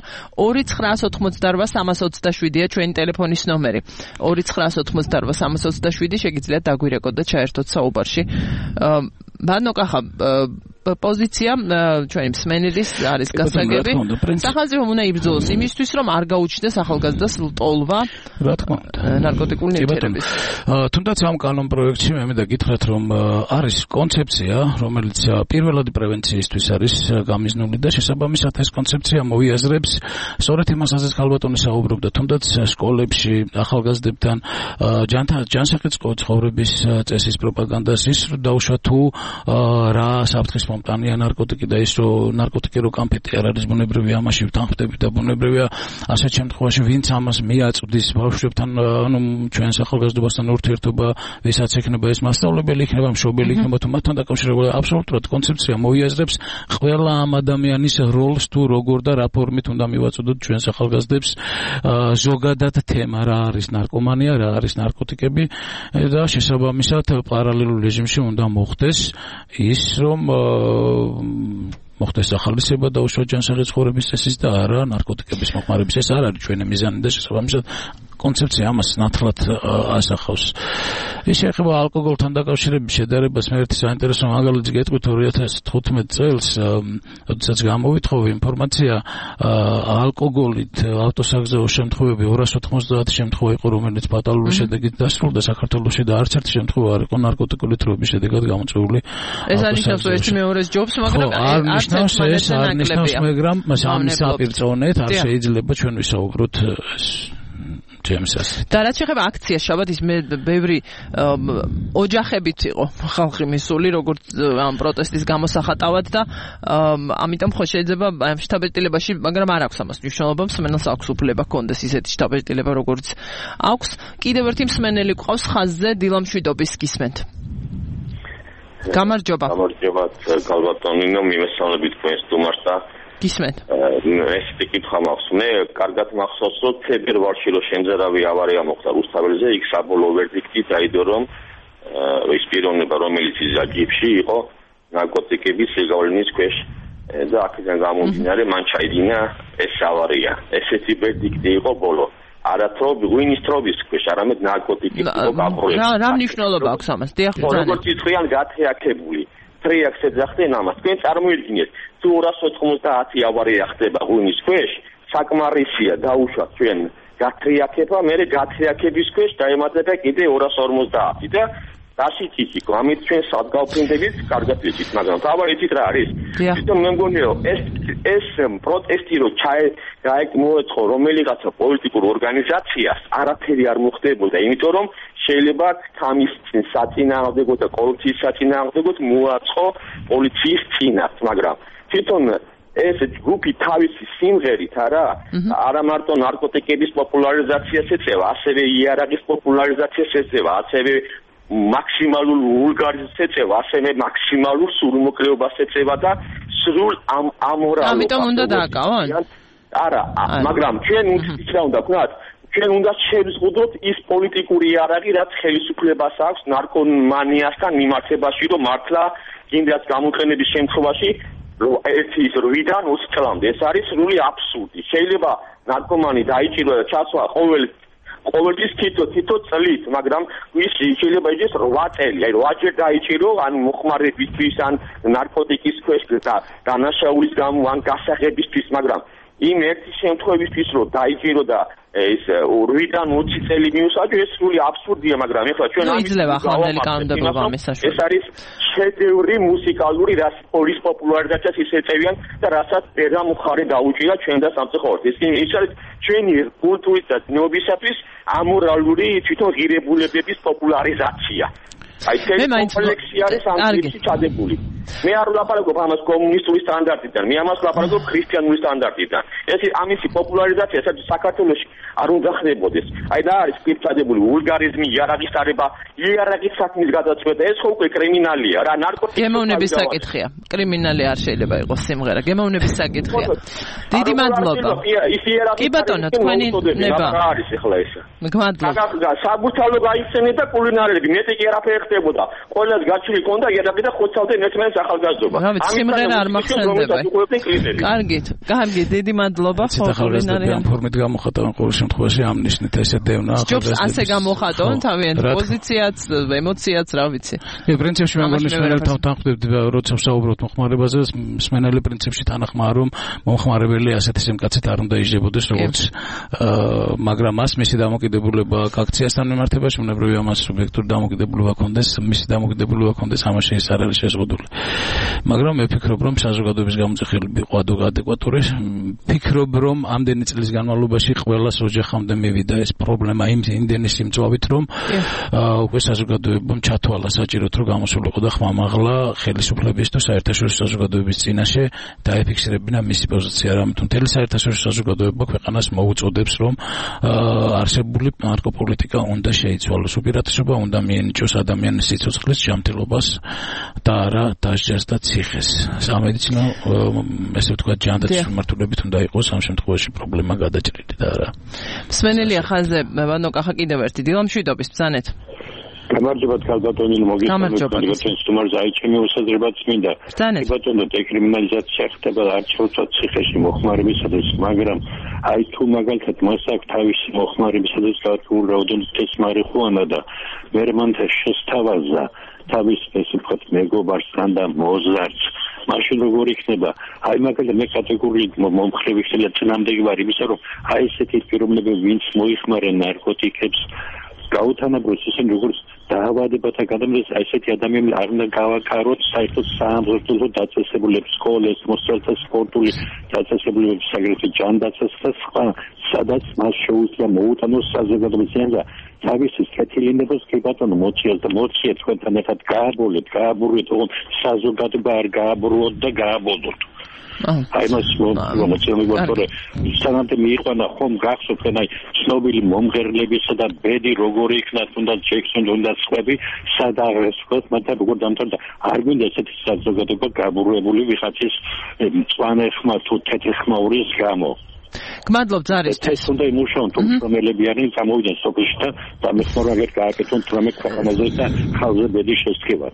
2988327-ია ჩვენი ტელეფონის ნომერი. 2988327 შეგიძლიათ დაგვირეკოთ და ჩაერთოთ საუბარში. ბანოკახა პოზიცია ჩვენი მსმენელის არის გასაგები. სახელმწიფომ უნდა იბრძოლოს იმისთვის, რომ არ გაუჩნდეს ახალგაზრდას ლტოლვა ნარკოტიკული ნივთიერების. თუნდაც ამ კანონ პროექტში მე მინდა გითხრათ, რომ არის კონცეფცია, რომელიც პირველადი პრევენციისთვის არის გამიზნული და შესაბამისად ეს კონცეფცია მოიაზრებს სწორედ იმასაც ქალბატონი საუბრობდა, თუნდაც სკოლებში ახალგაზრდებთან ჯანსაღი ცხოვრების წესის პროპაგანდას ის დაუშვა თუ რა საფრთხის მომტანია ნარკოტიკი და ის რომ ნარკოტიკი რო კამფეტი არ არის ბუნებრივია, ამაში ვთანხმდები და ბუნებრივია ასეთ შემთხვევაში ვინც ამას მიაწვდის ბავშვებთან, ანუ ჩვენს ახალგაზრდობასთან ურთიერთობა, ვისაც ექნება ეს მასწავლებელი იქნება, მშობელი იქნება თუ მათთან დაკავშირებული, აბსოლუტურად კონცეფცია მოიაზრებს ყველა ამ ადამიანის როლს თუ როგორ და რა ფორმით უნდა მივაწოდოთ ჩვენს ახალგაზრდებს. ზოგადად თემა რა არის ნარკომანია, რა არის ნარკოტიკები და შესაბამისად პარალელურ რეჟიმში უნდა მოხდეს ის, რომ მოხდეს ახალისება და უშუალოდ ჯანსაღი ცხოვრების წესის და არა ნარკოტიკების მოხმარების. ეს არ არის ჩვენი მიზანი და შესაბამისად კონცეფცია ამას ნათლად ასახავს. ის შეეხება ალკოგოლთან დაკავშირების შედარებას. მე ერთი საინტერესო მაგალითი გეტყვით 2015 წელს, როდესაც გამოვითხოვე ინფორმაცია, ალკოგოლით ავტოსაგზაო შემთხვევები 290 შემთხვევა იყო, რომელიც ფატალური შედეგით დასრულდა საქართველოში და არც ერთი შემთხვევა არ იყო ნარკოტიკული თხრობის შედეგად გამოწვეული. ეს ანიშნავს ერთი მეორეს ჯობს, მაგრამ არ ნიშნავს ეს, არ ნიშნავს, მაგრამ ამის საპირწონეთ არ შეიძლება ჩვენ ვისაუბროთ და რაც შეეხება აქციას შაბათის, მე ბევრი ოჯახებით იყო ხალხი მისული, როგორც ამ პროტესტის გამოსახატავად და ამიტომ ხო შეიძლება შტაბ-ეტილებაში, მაგრამ არ აქვს ამას მნიშვნელობა, მსმენელს აქვს უფლება კონდეს ისეთი შტაბ-ეტილება, როგორც აქვს. კიდევ ერთი მსმენელი ყავს ხაზზე, დილამშვიდობის გისმენთ. გამარჯობა. გამარჯობა, ქალბატონინო, მიმესალმებით თქვენს სტუმარს და გისმენთ. ესეთი კითხვა მაქვს. მე კარგად მახსოვს, რომ თებერვალში რო შემზარავი ავარია მოხდა რუსთაველზე, იქ საბოლოო ვერდიქტი დაიდო, რომ ის პიროვნება, რომელიც იზაგიფში იყო ნარკოტიკების შეგავლის ქვეშ და აქედან გამომდინარე მან ჩაიდინა ეს ავარია. ესეთი ვერდიქტი იყო ბოლო. არათო ღვინის თრობის ქვეშ, არამედ ნარკოტიკის გაბრუება. რა მნიშვნელობა აქვს ამას? დიახ, როგორც იტყვიან, გათეაქებული. ტრიაქს ეძახდნენ ამას. თქვენ წარმოიდგინეთ, თუ 290 ავარია ხდება ღვინის ქვეშ, საკმარისია დაუშვათ ჩვენ გათრიაქება, მერე გათრიაქების ქვეშ დაემატება კიდე 250 და დასით იქ. ამით ჩვენ სადგალფრინდებით კარგად ვიცით, მაგრამ თავარითით რა არის? თვითონ მე მგონი რომ ეს პროტესტი რო მოეწყო რომელიღაცა პოლიტიკურ ორგანიზაციას, არაფერი არ მოხდებოდა, იმიტომ რომ შეიძლება თამის საწინააღმდეგო და კორუფციის საწინააღმდეგო მოაწყო პოლიციის წინათ, მაგრამ თვითონ ეს ჯგუფი თავისი სიმღერით არა მარტო ნარკოტიკების პოპულარიზაციას ეწევა, ასევე იარაღის პოპულარიზაციას ეწევა, ასევე მაქსიმალურ ვულგარიზმს ეწევა, ასევე მაქსიმალურ სრულმოკლეობას ეწევა და სრულ ამორალობას. ამიტომ უნდა დააკავონ? არა, მაგრამ ჩვენ უნდა ვქნათ, ჩვენ უნდა შევზღუდოთ ის პოლიტიკური იარაღი, რაც ხელისუფლებას აქვს ნარკომანიასთან მიმართებაში, რომ მართლა კიდაც გამოყენების შემთხვევაში ერთი 8-დან 20 წლამდე. ეს არის სრული აბსურდი. შეიძლება ნარკომანი დაიჭირო და ჩასვა ყოველთვის თითო წლით, მაგრამ ის შეიძლება იყოს 8 წელი, აი 8 ჯერ დაიჭირო, ან მოხმარებისთვის, ან ნარკოტიკის ქვეშ და დანაშაულის გამო, ან გასაღებისთვის, მაგრამ იმ ერთი შემთხვევისთვის რომ დაიჭირო და ეს 8-დან 20 წელი მიუსაჯო, ეს სრული აბსურდია, მაგრამ ეხლა ჩვენ იძლევა ხანდელი კანონმდებლობა ამის საშუალებით. ეს არის შედევრი მუსიკალური, რაც პოლის პოპულარიზაციას ის ეწევიან და რასაც დედა მხარე დაუჭირა ჩვენ და სამწუხაროდ. ის არის ჩვენი კულტურის და ცნობისათვის ამორალური თვითონ ღირებულებების პოპულარიზაცია. აი ეს კომპლექსი არის ამ ტიპში ჩადებული. მე არ ვლაპარაკობ ამას კომუნისტური სტანდარტიდან, მე ამას ვლაპარაკობ ქრისტიანული სტანდარტიდან. ეს ამისი პოპულარიზაცია საქართველოში არ უნდა ხდებოდეს. აი და არის ფიფჩადებული ვულგარიზმი, იარაღის არევა, იარაღის საქმის გადაწყვეტა, ეს ხო უკვე კრიმინალია რა, ნარკოტიკები. გემოვნების საკითხია. კრიმინალი არ შეიძლება იყოს სიმღერა, გემოვნების საკითხია. დიდი მადლობა. კი ბატონო, თქვენი ნება. რა არის ახლა ეს? მადლობა. საბუთალო გაიხსენეთ და კულინარიები, მეტი კი არაფერი ხდებოდა. ყველას გაჩვილი ქონდა იარაღი და ხოცავდნენ ერთმანეთს ახალგაზრდობა. სიმღერა არ მახსენდება. კარგით, დიდი მადლობა. კულინარია ფორმით გამოხატავენ ყოველ შემთხვევაში ამნიშნეთ ესე დევნა. ჯობს ასე გამოხატავენ თავიანთ პოზიციაც, ემოციაც, რა ვიცი. პრინციპში მე მგონი მსმენელთან თანხმდებდი, როცა ვსაუბრობთ მოხმარებაზე, მსმენელი პრინციპში თანახმაა, რომ მომხმარებელი ასეთი სიმკაცით არ უნდა იჯდებოდეს, როგორც მაგრამ მას მისი დამოკიდებულება აქციასთან მიმართებაში უნებრივია მას სუბიექტური დამოკიდებულება ქონდეს, მისი დამოკიდებულება ქონდეს, ამაში ის არ არის შეზღუდული. მაგრამ მე ვფიქრობ, რომ საზოგადოების გამოწვეული იყო ადეკვატური. ვფიქრობ, რომ ამდენი წლის განმავლობაში ყველას ოჯახამდე მივიდა ეს პრობლემა იმდენი სიმწვავით, რომ უკვე საზოგადოებამ ჩათვალა საჭიროდ რომ გამოსულიყო და ხმამაღლა ხელისუფლების თუ საერთაშორისო საზოგადოების წინაშე დაეფიქსირებინა მისი პოზიცია, რამეთუ მთელი საერთაშორისო საზოგადოება ქვეყანას მოუწოდებს, რომ არსებული ნარკოპოლიტიკა უნდა შეიცვალოს, უპირატესობა უნდა მიენიჭოს ადამიანის სიცოცხლის ჯანმრთელობას და არა დასჯას და ციხეს. სამედიცინო ესე ვთქვათ ჯანდაცვის მიმართულებით უნდა იყოს ამ შემთხვევაში პრობლემა გადაჭრილი და არა. მსმენელია ხაზზე, ბანო კახა კიდევ ერთი დილამშვიდობის ბრძანეთ. გამარჯობა ქალბატონი, მოგესალმებით. ჩვენ სტუმარს აიჩემი უსაძლებად მინდა. ბატონო, დეკრიმინალიზაცია ხდება არჩეულთა ციხეში მოხმარებისათვის, მაგრამ აი თუ მაგალითად მას აქვს თავისი მოხმარებისათვის გაათული რაოდენობით ეს მარიხუანა და მერმანთა შესთავაზა თავის ესე ვთქვათ მეგობარსთან და მოზარდს, მაშინ როგორ იქნება? აი მაგალითად მე კატეგორიით მომხრები ხელი წინამდები ვარ იმისა, რომ აი ესეთი პიროვნებები ვინც მოიხმარენ ნარკოტიკებს გაუთანაბროს ისინი როგორც დაავადებათა გადამდეს ესეთი ადამიანები არ უნდა გავაკაროთ საერთოდ საამზრდელო დაწესებულებს, სკოლებს, მოსწავლეთა სპორტული დაწესებულებებს, აგრეთვე ჯანდაცვას და სხვა, სადაც მას შეუძლია მოუტანოს საზოგადოების ზიანზე თავისი კეთილინებას კი ბატონო მოციეთ და მოციეთ თქვენთან ერთად გააბურვეთ, ოღონდ საზოგადოება არ გააბურვოთ და გააბოდოთ. აი მას მომწონს ვარ სანამდე მიიყვანა ხომ გახსოვთ აი ცნობილი მომღერლებისა და ბედი როგორი იქნა თუნდაც ჯექსონი თუნდაც სხვები სადაღესვათ მაგრამ როგორ დამთავრდა არ გვინდა ესეთი საზოგადოება გაბურვებული ვიღაცის მწვანე ხმა თუ თეთრი ხმაურის გამო. გმადლობ ზარისთვის. ეს უნდა იმუშაონ თუ რომელები არიან გამოვიდნენ სოფლში და მეხმარაგერ გააკეთონ 18 ქვეყანაზე და ხალხზე ბედი შესწევათ.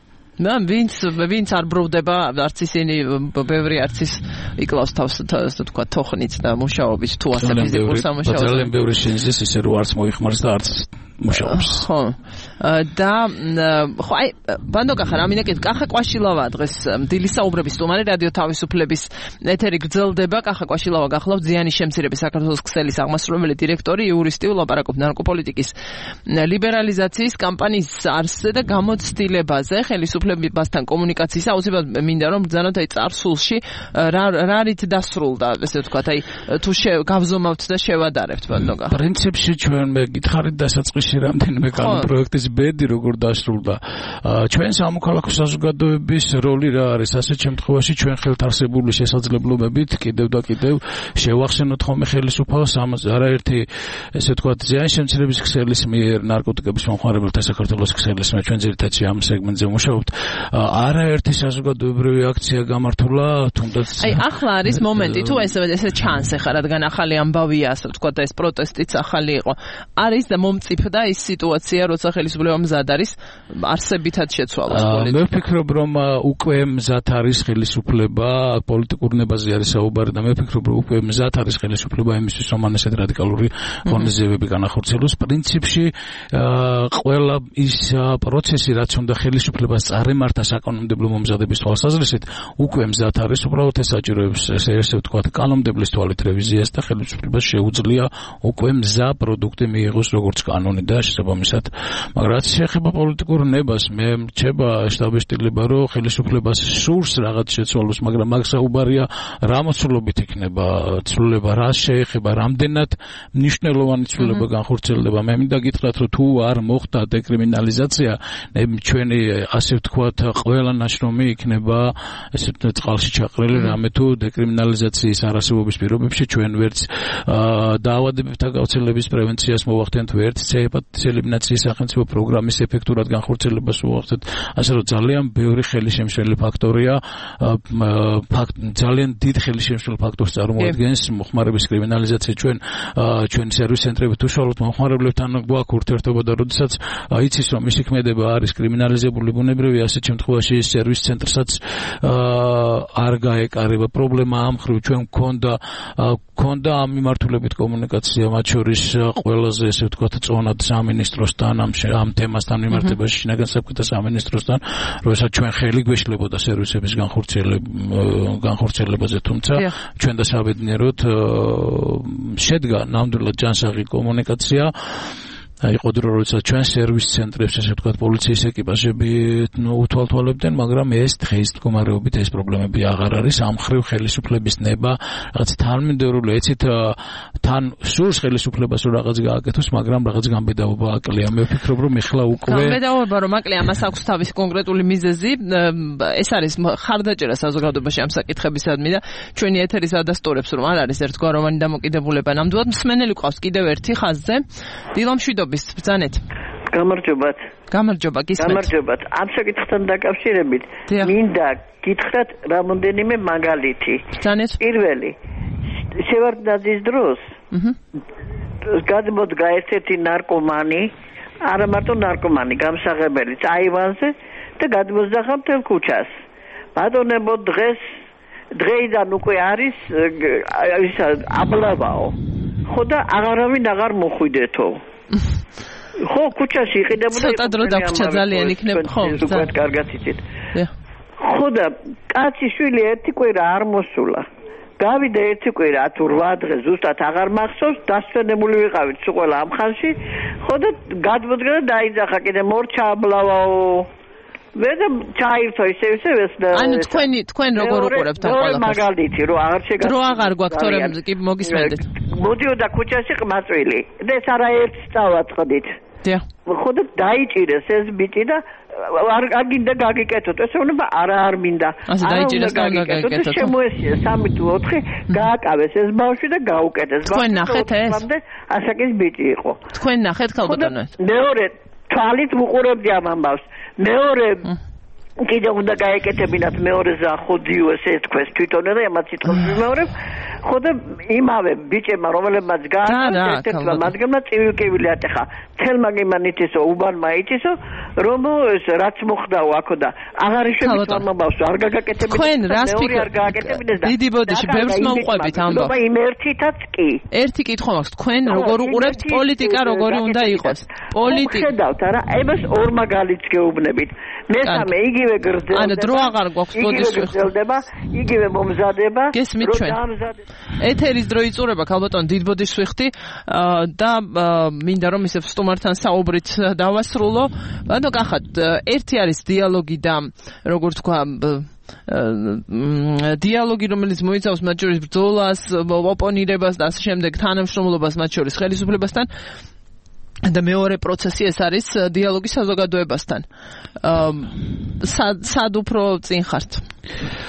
ვინც არ ბრუნდება არც ისინი ბევრი არც ის იკლავს თავს ასე თქვა თოხნით და მუშაობის თუ ასე ფიზიკურ სამუშაოზე ძალიან ბევრი შენზეს ისე რომ არც მოიხმარს და არც მუშაობს. ხო. და ხო აი ბანდო კახა რამინაკეთ კახა კვაშილავა დღეს დილის საუბრების სტუმარი რადიო თავისუფლების ეთერი გრძელდება. კახა კვაშილავა გახლავთ ზიანის შემცირების საქართველოს ქსელის აღმასრულებელი დირექტორი, იურისტი, ლაპარაკობ ნარკოპოლიტიკის ლიბერალიზაციის კამპანიის არსზე და გამოცდილებაზე ხელისუფლებასთან კომუნიკაციის აუცილებლად მინდა რომ ბრძანოთ აი წარსულში რა რით დასრულდა ესე ვთქვათ აი თუ გავზომავთ და შევადარებთ ბანდო კახა. პრინციპში ჩვენ მე გითხარით დასაწყისში რამდენიმე კანონპროექტის ბედი როგორ დასრულდა. ჩვენ სამოქალაქო საზოგადოების როლი რა არის ასეთ შემთხვევაში ჩვენ ხელთ არსებული შესაძლებლობებით კიდევ და კიდევ შევახსენოთ ხოლმე ხელისუფალს ამაზე არაერთი ესე ვთქვათ ზიანის შემცირების ქსელის მიერ ნარკოტიკების მომხმარებელთა საქართველოს ქსელის მე ჩვენ ძირითადად ამ სეგმენტზე მუშაობთ. არაერთი საზოგადოებრივი აქცია გამართულა თუნდაც აი ახლა არის მომენტი თუ ესე ჩანს ახლა რადგან ახალი ამბავია ასე ვთქვათ ეს პროტესტიც ახალი იყო არის და მომწიფ და ის სიტუაცია, როცა ხელისუფლება მზად არის არსებითად შეცვალოს პოლიტიკა. მე ვფიქრობ, რომ უკვე მზად არის ხელისუფლება, პოლიტიკურ ნებაზე არის საუბარი და მე ვფიქრობ, რომ უკვე მზად არის ხელისუფლება იმისთვის, რომ ან ესეთ რადიკალური ღონისძიებები განახორციელოს. პრინციპში ყველა ის პროცესი, რაც უნდა ხელისუფლებას წარემართა საკანონმდებლო მომზადების თვალსაზრისით, უკვე მზად არის. უბრალოდ ეს საჭიროებს ესე ვთქვათ, კანონმდებლის თვალით რევიზიას და ხელისუფლებას შეუძლია უკვე მზა პროდუქტი მიიღოს როგორც კანონი და შესაბამისად. მაგრამ რაც შეეხება პოლიტიკურ ნებას, მე მრჩება შტაბისტილება, რომ ხელისუფლებას სურს რაღაც შეცვალოს, მაგრამ მაგ საუბარია რა მოცულობით იქნება ცვლილება, რა შეეხება, რამდენად მნიშვნელოვანი ცვლილება განხორციელდება. მე მინდა გითხრათ, რომ თუ არ მოხდა დეკრიმინალიზაცია, ჩვენი ასე ვთქვათ, ყველა ნაშრომი იქნება ესე წყალში ჩაყრილი, რამე თუ დეკრიმინალიზაციის არასრულობის პირობებში ჩვენ ვერც დაავადებებთა გავრცელების პრევენციას მოვახდენთ, ვერც ჰეპატიტის ელიმინაციის სახელმწიფო პროგრამის ეფექტურად განხორციელებას მოვახდენთ. ასე რომ ძალიან ბევრი ხელისშემშლელი ფაქტორია, ძალიან დიდ ხელისშემშლელ ფაქტორს წარმოადგენს მოხმარების კრიმინალიზაცია. ჩვენ სერვის ცენტრებით უშუალოდ მომხმარებლებთან გვაქვს ურთიერთობა და როდესაც იცის, რომ მისი ქმედება არის კრიმინალიზებული ბუნებრივი, ასეთ შემთხვევაში ეს სერვის ცენტრსაც არ გაეკარება. პრობლემა ამ მხრივ ჩვენ გქონდა ამ მიმართულებით კომუნიკაცია, მათ შორის ყველაზე ესე ვთქვათ წონად სამინისტროსთან ამ თემასთან მიმართებაში, შინაგან საქმეთა სამინისტროსთან, როდესაც ჩვენ ხელი გვეშლებოდა სერვისების განხორციელებაზე, თუმცა ჩვენ და საბედნიეროდ შედგა ნამდვილად ჯანსაღი კომუნიკაცია. იყო დრო, როდესაც ჩვენ სერვის ცენტრებს, ესე ვთქვათ, პოლიციის ეკიპაჟები უთვალთვალებდნენ, მაგრამ ეს დღეს მდგომარეობით ეს პრობლემები აღარ არის. ამ მხრივ ხელისუფლების ნება რაღაც თანმიმდევრული ეცით თან სურს ხელისუფლებას რომ რაღაც გააკეთოს, მაგრამ რაღაც გამბედაობა აკლია. მე ვფიქრობ, რომ ეხლა უკვე გამბედაობა რომ აკლია, ამას აქვს თავის კონკრეტული მიზეზი. ეს არის ხარდაჭერა საზოგადოებაში ამ საკითხებისადმი და ჩვენი ეთერის ადასტურებს, რომ არ არის ერთგვაროვანი დამოკიდებულება. ნამდვილად მსმენელი ყავს კიდევ ერთი ხაზზე. დილამშვიდობის ბრძანეთ. გამარჯობათ. გამარჯობა, გისმენთ. გამარჯობათ. ამ საკითხთან დაკავშირებით მინდა გითხრათ რამოდენიმე მაგალითი. ბრძანეთ. პირველი, შევარდნაძის დროს გადმოდგა ერთ-ერთი ნარკომანი, არა მარტო ნარკომანი, გამსაღებელიც აივანზე და გადმოსძახა მთელ ქუჩას. ბატონებო, დღეიდან უკვე არის აბლავაო. ხო და აღარავინ აღარ მოხვიდეთო. ხო, ქუჩაში იყიდებული ცოტა დრო დაგვრჩა ძალიან იქნება, ხო, ზოგადად კარგად იცით. ხო და კაცი შვილი ერთი კვირა არ მოსულა. გავიდა ერთი კვირა თუ 8 დღე ზუსტად აღარ მახსოვს, დასვენებული ვიყავით სულ ყველა ამ ხანში. ხო და გადმოდგა და დაიძახა კიდე მორჩა აბლავაო. ვედა ჩაირთო ისე და ანუ თქვენ როგორ უყურებთ ამ ყველაფერს? მაგალითი რომ აღარ შეგა დრო აღარ გვაქვს, თორემ კი მოგისმენთ. მოდიოდა ქუჩაში ყმაწვილი და ეს არაერთ წავაწყდით. დიახ. ხო და დაიჭირეს ეს ბიჭი და არ გინდა გაგიკეთოთ. ეს უნდა არ მინდა. ასე დაიჭირეს და უნდა გაგიკეთოთ. შემოესია 3 თუ 4 გააკავეს ეს ბავშვი და გაუკეთეს. თქვენ ნახეთ ეს? ასაკის ბიჭი იყო. თქვენ ნახეთ ქალბატონო? მეორე თვალით ვუყურებდი ამ ამბავს. მეორე კიდე უნდა გაეკეთებინათ მეორე ზახოდიო ესე თქვეს თვითონ და ამაც ითხოვს მეორე ხო და იმავე ბიჭებმა რომელებმაც გააკეთეს ერთმა მათგანმა წივიკევილი ატეხა თელმა გემანითისო უბანმა იცისო რომ ეს რაც მოხდაო აქო და აღარ იშვებით ამბავს არ გაგაკეთებინათ თქვენ რას ფიქრობთ დიდი ბოდიში ბევრს მოუყვებით ამბავს და იმ ერთითაც კი ერთი კითხვა მაქვს თქვენ როგორ უყურებთ პოლიტიკა როგორი უნდა იყოს პოლიტიკა ხედავთ არა ემას ორ მაგალითს გეუბნებით მესამე იგივე გრძელდება ანუ დრო აღარ გვაქვს ბოდიში გრძელდება იგივე მომზადება გესმით ჩვენ ეთერის დრო იწურება ქალბატონ დიდ ბოდიშს ვიხდი და მინდა რომ ისე სტუმართან საუბრით დავასრულო ანუ კახად ერთი არის დიალოგი და როგორ თქვა დიალოგი რომელიც მოიცავს მათ შორის ბრძოლას ოპონირებას და ასე შემდეგ თანამშრომლობას მათ შორის ხელისუფლებასთან და მეორე პროცესი ეს არის დიალოგი საზოგადოებასთან. სად უფრო წინ ხართ?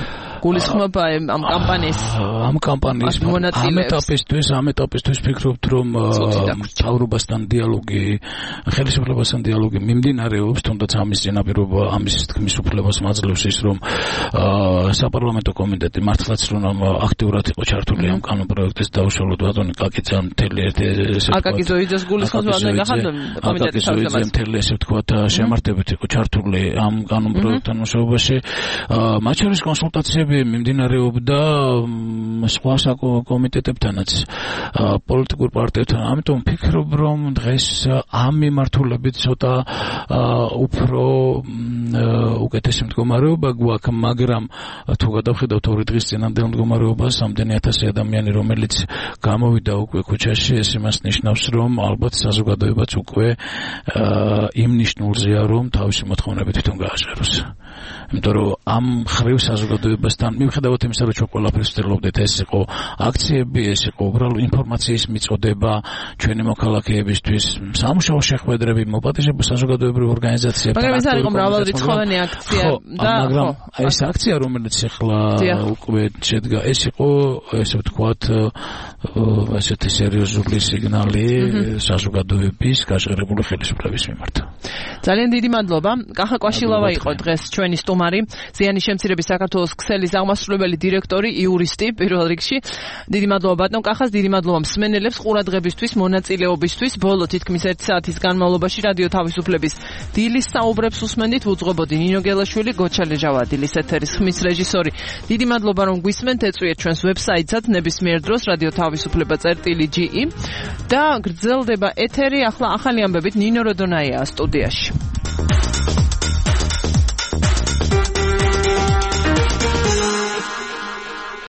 გულისხმობა ამ კამპანიის ამ ეტაპისთვის ვფიქრობ, რომ მთავრობასთან დიალოგი, ხელისუფლებასთან დიალოგი მიმდინარეობს, თუნდაც ამის წინაპირობა, ამის თქმის უფლებას მაძლევს ის, რომ საპარლამენტო კომიტეტი მართლაც რომ აქტიურად იყო ჩართული ამ კანონპროექტის დაუშალოთ ბატონი კაკიძე მთელი აკაკიზოიძეს გულისხმობს კომიტეტის მთელი ესე ვთქვათ შემართებით იყო ჩართული ამ კანონპროექტთან მუშაობაში. მათ შორის კონსულტაციები მიმდინარეობდა სხვა კომიტეტებთანაც, პოლიტიკურ პარტიებთან. ამიტომ ვფიქრობ, რომ დღეს ამ მიმართულებით ცოტა უფრო უკეთესი მდგომარეობა გვაქვს, მაგრამ თუ გადავხედავთ 2 დღის წინანდელ მდგომარეობას, ამდენი 1000 ადამიანი, რომელიც გამოვიდა უკვე ქუჩაში, ეს იმას ნიშნავს, რომ ალბათ საზოგადოებაც უკვე იმ ნიშნულზეა, რომ თავისი მოთხოვნები თვითონ გააჟღეროს. იმიტომ რომ ამ ხრივ საზოგადოებასთან მიუხედავად იმისა, რომ ჩვენ ყველაფერს ვცდილობდით, ეს იყო აქციები, ეს იყო უბრალოდ ინფორმაციის მიწოდება ჩვენი მოქალაქეებისთვის, სამუშაო შეხვედრები, მოპატიჟება საზოგადოებრივ ორგანიზაციებთან. მაგრამ ეს არის მრავალრიცხოვანი აქცია და მაგრამ ეს აქცია, რომელიც ახლა უკვე შედგა, ეს იყო ესე ვთქვათ ასეთი სერიოზული სიგნალი საზოგადოების გაჟღერებული ხელისუფლების მიმართ. ძალიან დიდი მადლობა. კახა კვაშილავა იყო დღეს ჩვენი სტუმარი, ზიანის შემცირების საქართველოს ქსელის აღმასრულებელი დირექტორი, იურისტი პირველ რიგში. დიდი მადლობა ბატონ კახას, დიდი მადლობა მსმენელებს ყურადღებისთვის, მონაწილეობისთვის. ბოლო თითქმის 1 საათის განმავლობაში რადიო თავისუფლების დილის საუბრებს უსმენდით. უძღვებოდი ნინო გელაშვილი, გოჩალე ჟავადილის ეთერის ხმის რეჟისორი. დიდი მადლობა რომ გვისმენთ, ეწვიეთ ჩვენს ვებსაიტსაც ნებისმიერ დროს რადიო თავისუფლება.ge და გრძელდება ეთერი ახლა ახალი ამბებით ნინო როდონაია სტუდიაში.